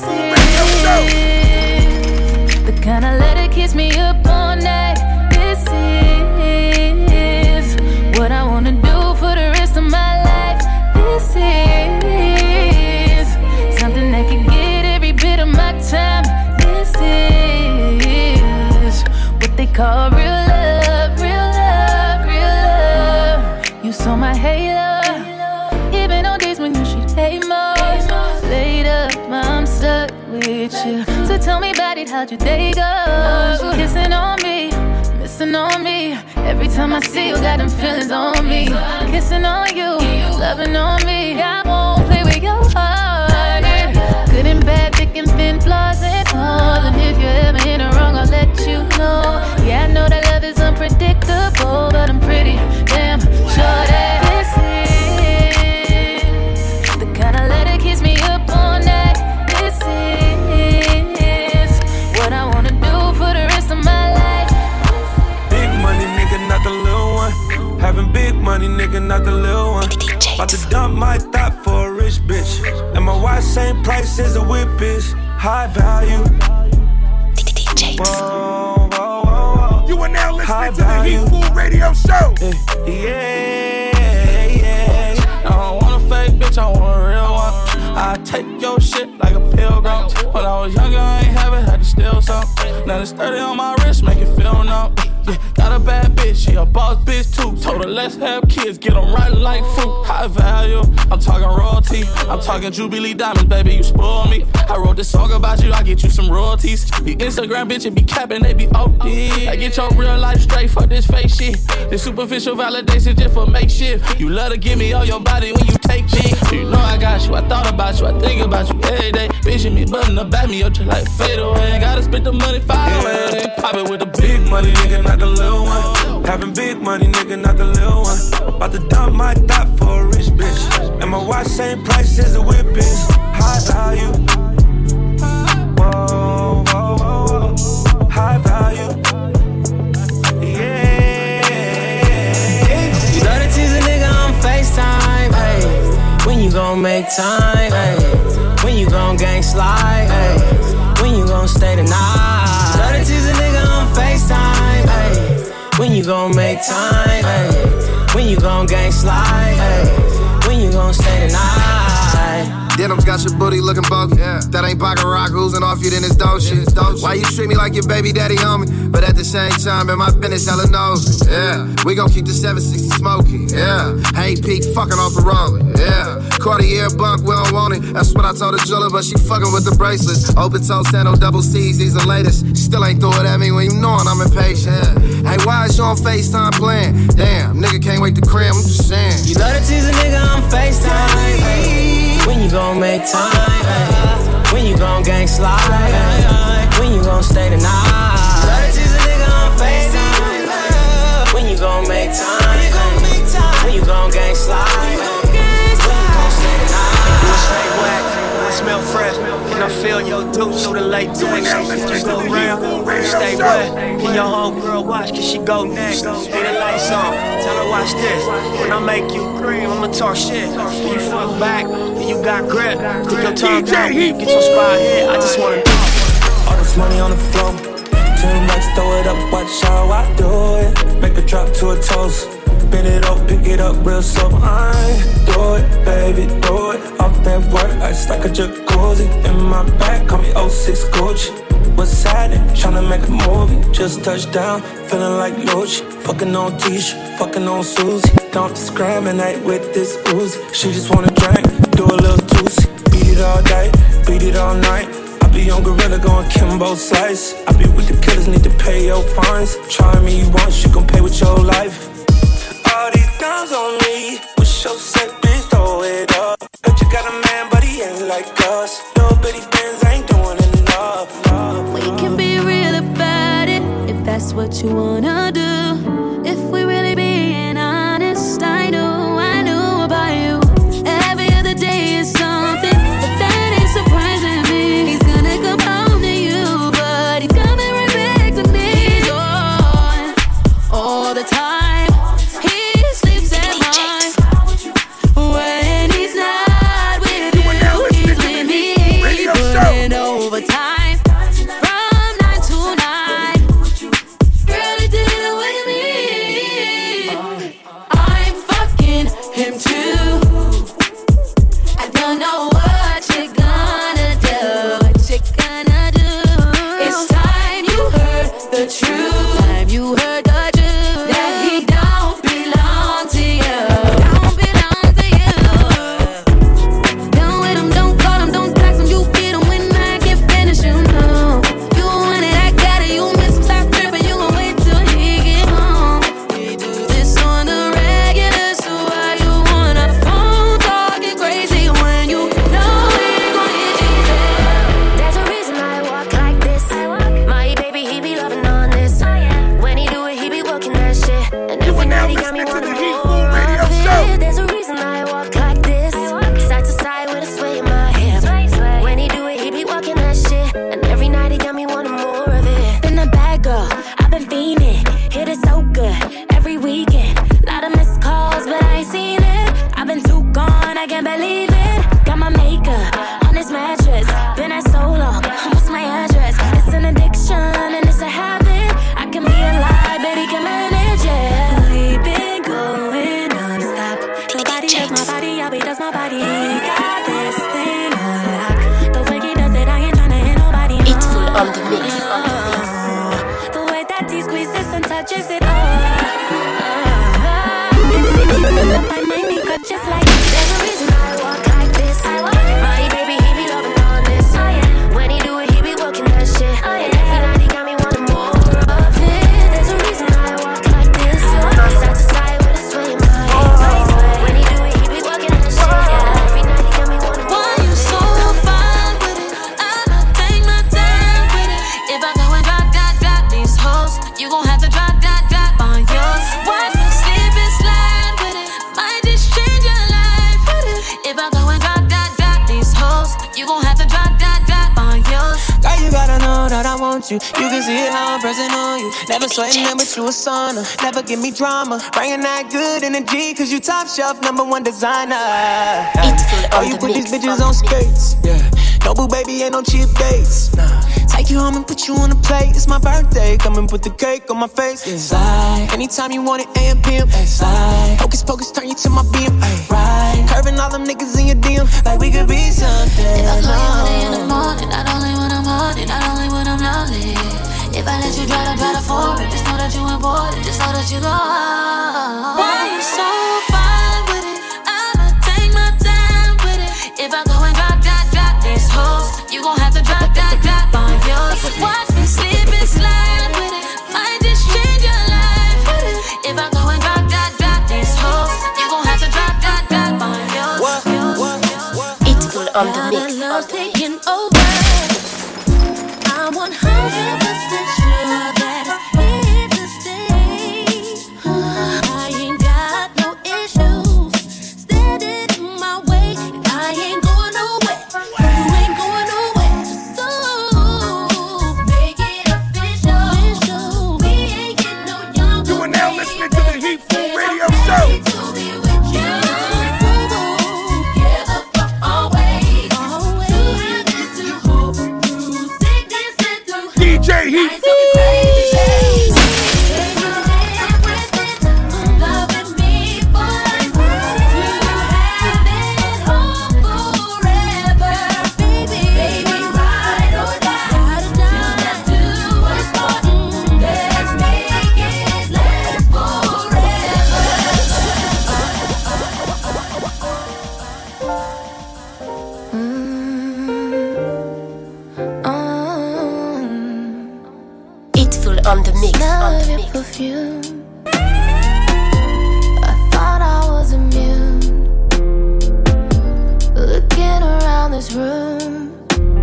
is the kind of letter kiss me up all night. This is what I wanna do for the rest of my life. This is something that can get every bit of my time. This is what they call real love, real love, real love. You saw my halo, even on days when you should hate most. Laid up, I'm stuck with you. So tell me about it, how'd your day go? Kissing on me, missing on me. Every time I see you, got them feelings on me. Kissing on you, loving on me. I won't play with your heart. Good and bad, thick and thin, flaws and all. And if you're ever in the wrong, I'll let you know. Yeah, I know that love is unpredictable, but I'm pretty damn sure that this is the kind of letter kiss me up all night. This is what I wanna do for the rest of my life. Big money, nigga, not the little one. Having big money, nigga, not the little one. About to dump my thought for a rich bitch. And my watch same price as a whip is. High value. Whoa, whoa, whoa, whoa. You are now listening High to value. the Heat Food Radio Show. Yeah, yeah. I don't want a fake bitch, I want a real one. I take your shit like a pilgrim. When I was younger, I ain't have it, had to steal some. Now it's thirty on my wrist, make it feel numb. Yeah, got a bad bitch, she a boss bitch too. Told her let's have kids, get them right like fruit. High value, I'm talking royalty. I'm talking Jubilee diamonds, baby, you spoil me. I wrote this song about you, I get you some royalties. The Instagram bitches be capping, they be O D. I get your real life straight for this fake shit. This superficial validation just for makeshift. You love to give me all your body when you take me. You know I got you, I thought about you, I think about you every day. Bitching me, button up at me, yo, just like fade away. Gotta spend the money five ways. Pop it with the big money, nigga, not the little one. Having big money, nigga, not the little one. About to dump my thought for a rich bitch. And my watch same price as a whip is. High value. Whoa, whoa, whoa, whoa. High value. Yeah. You better tease a nigga on FaceTime, ayy. When you gon' make time, ayy. When you gon' gang slide, ayy. When you gon' stay the night. You better tease a nigga on FaceTime, ayy. When you gon' make time, ayy. When you gon' gang slide, ayy. When you gon' stay the night. Denims got your booty looking bulky. Yeah. That ain't pocket rock oozing off you, then it's dope shit. Why you treat me like your baby daddy on me? But at the same time, in my business, hella knows. Yeah, we gon' keep the seven sixty smoky. Yeah, hey Pete, fucking off the rolling. Yeah, Cartier bunk, we don't want it. That's what I told the jeweler, but she fucking with the bracelets. Open toe, sandal, double C's, these the latest. Still ain't throw it at me when you knowin' I'm impatient. Hey, why is you on FaceTime playing? Damn, nigga can't wait to cram, I'm just saying. You love to tease a nigga on FaceTime. Ay. When you gon' make time? Ay. When you gon' gang slide? Ay. When you gon' stay the night? You love to tease a nigga on FaceTime. Ay. When you gon' make time? Ay. When you gon' gang slide? Ay. When you gon' stay the night? You stay whack, smell fresh, and I feel your douche through the late doing if you go round, you stay wet. Can your homegirl watch, cause she go next. Leave the lights on, tell her watch this. When I make you cream, I'ma talk shit. When you fuck back, and you got grip. Stick your tongue out, get your spot hit. I just wanna talk. All this money on the floor, too much, throw it up, watch how I do it. Make it drop to a toast. Bend it up, pick it up real slow. I do it, baby, do it. Off that work, ice like a jacuzzi. In my back, call me oh six Gucci. What's happening? Tryna make a movie. Just touched down, feeling like Lucci. Fucking on Tisha, fucking on Susie. Don't discriminate with this Uzi. She just wanna drink, do a little Tusi. Beat it all day, beat it all night. I be on Gorilla going Kimbo Slice. I be with the killers, need to pay your fines. Try me once, you gon' pay with your life. All these guns on me, wish your set bitch throw it up. Heard you got a man, but he ain't like us. Little bitty bands ain't doing enough. Love. We can be real about it if that's what you wanna do. If we really being honest, I know, I know about you. Every other day is something, but that ain't surprising me. He's gonna come home to you, but he's coming right back to me. He's on all the time. You. you can see it how I'm pressing on you. Never sweating, never to a sauna. Never give me drama. Bringing that good energy, cause you top shelf, number one designer. Why you put these bitches on skates? Yeah. No boo baby, ain't no cheap dates. Nah. Take you home and put you on a plate. It's my birthday, come and put the cake on my face. Yeah. Slide. Anytime you want it, A M P M. Slide. Hocus pocus, turn you to my B M. Right. Curving all them niggas in your D M. Like we could be something. If I call you early in the morning, not only when I'm horny, not only when I'm lonely. If I let you drive the better for it, just know that you important, just know that you go. Why you so fine with it? I'ma take my time with it. If I go and drop, drop, drop these hoes, you gon' have to drop, drop, drop on yours. Watch me slip and slide with it. Might just change your life with it. If I go and drop, drop, drop these hoes, you gon' have to drop, drop, drop on yours. What? What? What? It's full on the mix. Love's taking over. I'm one hundred percent sure that it's here to stay. I ain't got no issues standing in my way. I ain't going nowhere. You ain't going nowhere. So make it official. We ain't getting no younger. You are now listening to the Heat Food Radio Show. D J Heat. On the mix, on the mix. Perfume. I thought I was immune. Looking around this room,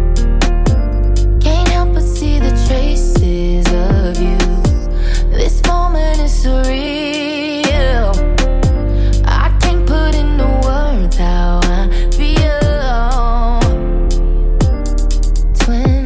can't help but see the traces of you. This moment is surreal. I can't put into words how I feel. Twin.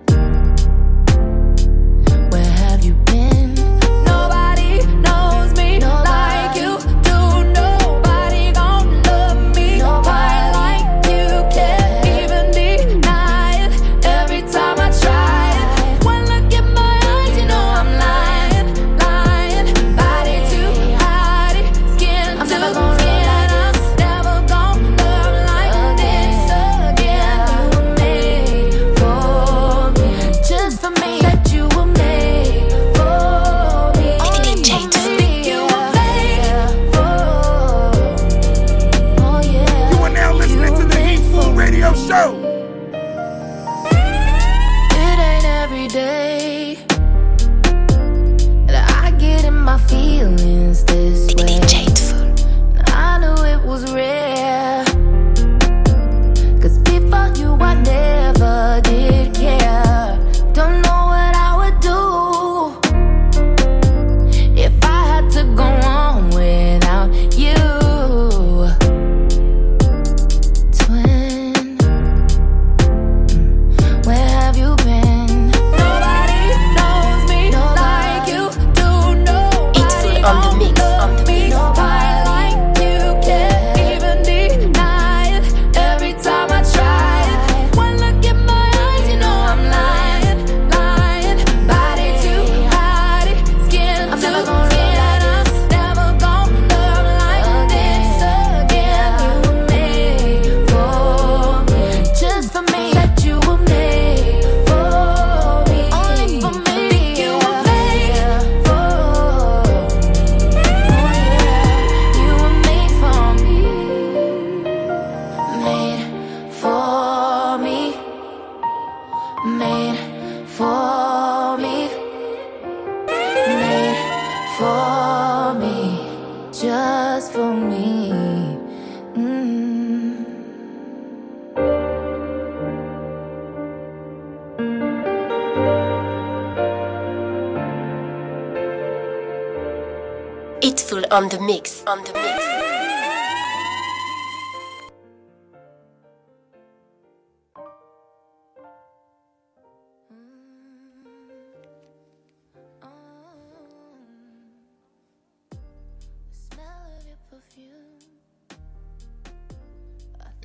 It's full on the mix, on the mix.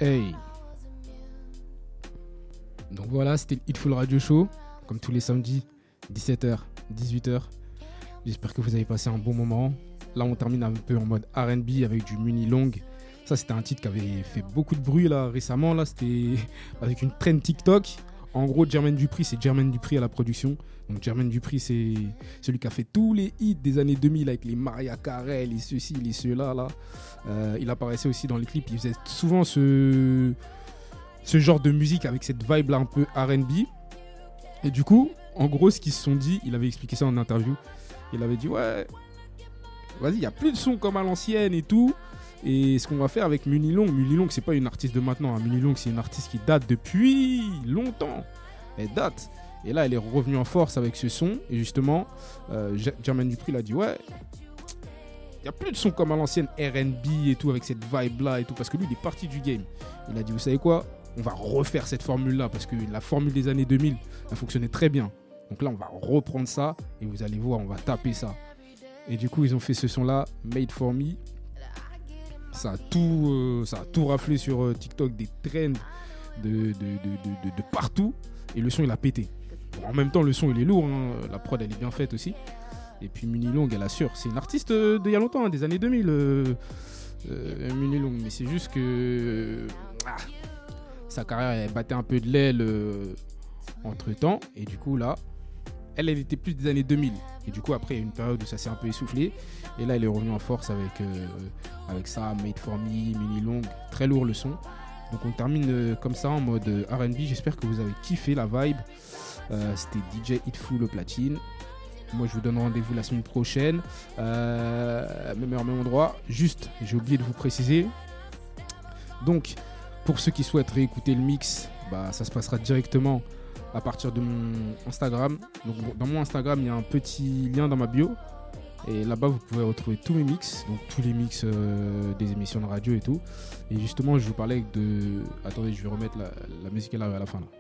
Hey. Donc voilà, c'était le Hitful Radio Show, comme tous les samedis, dix-sept heures, dix-huit heures. J'espère que vous avez passé un bon moment. Là, on termine un peu en mode R and B avec du Muni Long. Ça, c'était un titre qui avait fait beaucoup de bruit là récemment. Là, c'était avec une trend TikTok. En gros, Jermaine Dupri, c'est Jermaine Dupri à la production. Donc Jermaine Dupri, c'est celui qui a fait tous les hits des années deux mille avec les Mariah Carey, les ceux-ci, les ceux-là. Là. Euh, il apparaissait aussi dans les clips. Il faisait souvent ce, ce genre de musique avec cette vibe-là un peu R and B. Et du coup, en gros, ce qu'ils se sont dit, il avait expliqué ça en interview. Il avait dit, ouais, vas-y, il n'y a plus de son comme à l'ancienne et tout. Et ce qu'on va faire avec Muni Long, Muni Long, c'est pas une artiste de maintenant. Hein. Muni Long, c'est une artiste qui date depuis longtemps. Elle date. Et là, elle est revenue en force avec ce son. Et justement, euh, Jermaine Dupri l'a dit, ouais, il n'y a plus de son comme à l'ancienne R and B et tout, avec cette vibe-là et tout. Parce que lui, il est parti du game. Il a dit, vous savez quoi, on va refaire cette formule-là. Parce que la formule des années deux mille, elle fonctionnait très bien. Donc là, on va reprendre ça. Et vous allez voir, on va taper ça. Et du coup, ils ont fait ce son-là, Made For Me. Ça a tout, euh, ça a tout raflé sur euh, TikTok, des trends de, de, de, de, de, de partout. Et le son, il a pété. Bon, en même temps, le son, il est lourd. Hein. La prod, elle est bien faite aussi. Et puis Muni Long, elle assure. C'est une artiste euh, d'il y a longtemps, hein, des années deux mille. Euh, euh, Muni Long. Mais c'est juste que euh, ah, sa carrière, elle battait un peu de l'aile euh, entre-temps. Et du coup, là, elle, elle était plus des années deux mille. Et du coup, après, il y a une période où ça s'est un peu essoufflé. Et là, elle est revenue en force avec, euh, avec ça, Made For Me, Muni Long. Très lourd le son. Donc, on termine euh, comme ça en mode R and B. J'espère que vous avez kiffé la vibe. Euh, c'était D J Hitful au platine. Moi, je vous donne rendez-vous la semaine prochaine. Euh, même heure, même endroit. Juste, j'ai oublié de vous préciser. Donc, pour ceux qui souhaitent réécouter le mix, bah, ça se passera directement à partir de mon Instagram. Donc dans mon Instagram, il y a un petit lien dans ma bio. Et là-bas, vous pouvez retrouver tous mes mix. Donc tous les mix euh, des émissions de radio et tout. Et justement, je vous parlais de... Attendez, je vais remettre la, la musique là à la fin. Là.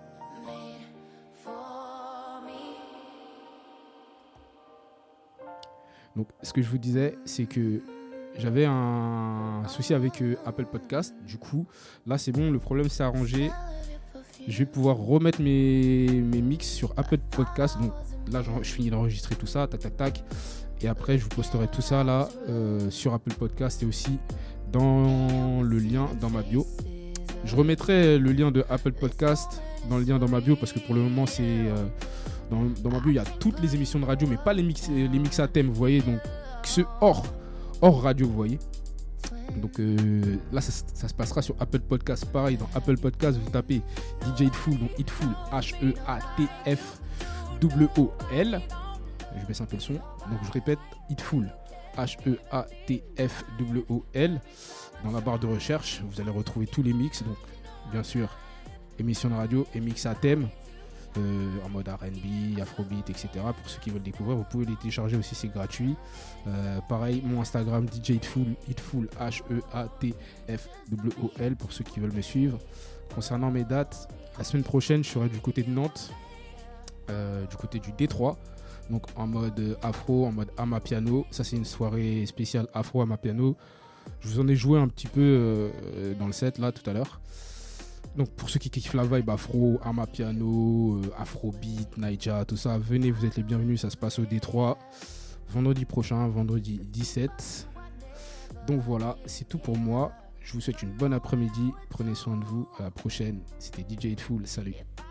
Donc ce que je vous disais, c'est que j'avais un souci avec euh, Apple Podcast. Du coup, là, c'est bon, le problème s'est arrangé. Je vais pouvoir remettre mes, mes mix sur Apple Podcast. Donc là, je, je finis d'enregistrer tout ça, tac, tac, tac. Et après, je vous posterai tout ça là euh, sur Apple Podcast et aussi dans le lien dans ma bio. Je remettrai le lien de Apple Podcast dans le lien dans ma bio parce que pour le moment, c'est euh, dans, dans ma bio, il y a toutes les émissions de radio, mais pas les mix, les mix à thème, vous voyez. Donc, ceux hors, hors radio, vous voyez. Donc euh, là, ça, ça se passera sur Apple Podcast. Pareil, dans Apple Podcast, vous tapez D J Hitful, donc Hitful, H E A T F W O L. Je baisse un peu le son. Donc je répète, Hitful, H E A T F W O L. Dans la barre de recherche, vous allez retrouver tous les mix. Donc, bien sûr, émission de radio et mix à thème. Euh, en mode R and B, Afrobeat, et cetera. Pour ceux qui veulent découvrir, vous pouvez les télécharger aussi, c'est gratuit. Euh, pareil, mon Instagram, D J Hitful, Hitful, H E A T F W O L, pour ceux qui veulent me suivre. Concernant mes dates, la semaine prochaine, je serai du côté de Nantes, euh, du côté du Détroit. Donc en mode afro, en mode Amapiano. Ça, c'est une soirée spéciale afro Amapiano. Je vous en ai joué un petit peu euh, dans le set là tout à l'heure. Donc pour ceux qui kiffent la vibe afro, Amapiano, euh, Afrobeat, Naija, tout ça, venez, vous êtes les bienvenus, ça se passe au Détroit. Vendredi prochain, vendredi dix-sept. Donc voilà, c'est tout pour moi. Je vous souhaite une bonne après-midi. Prenez soin de vous. À la prochaine. C'était D J Hitful. Salut.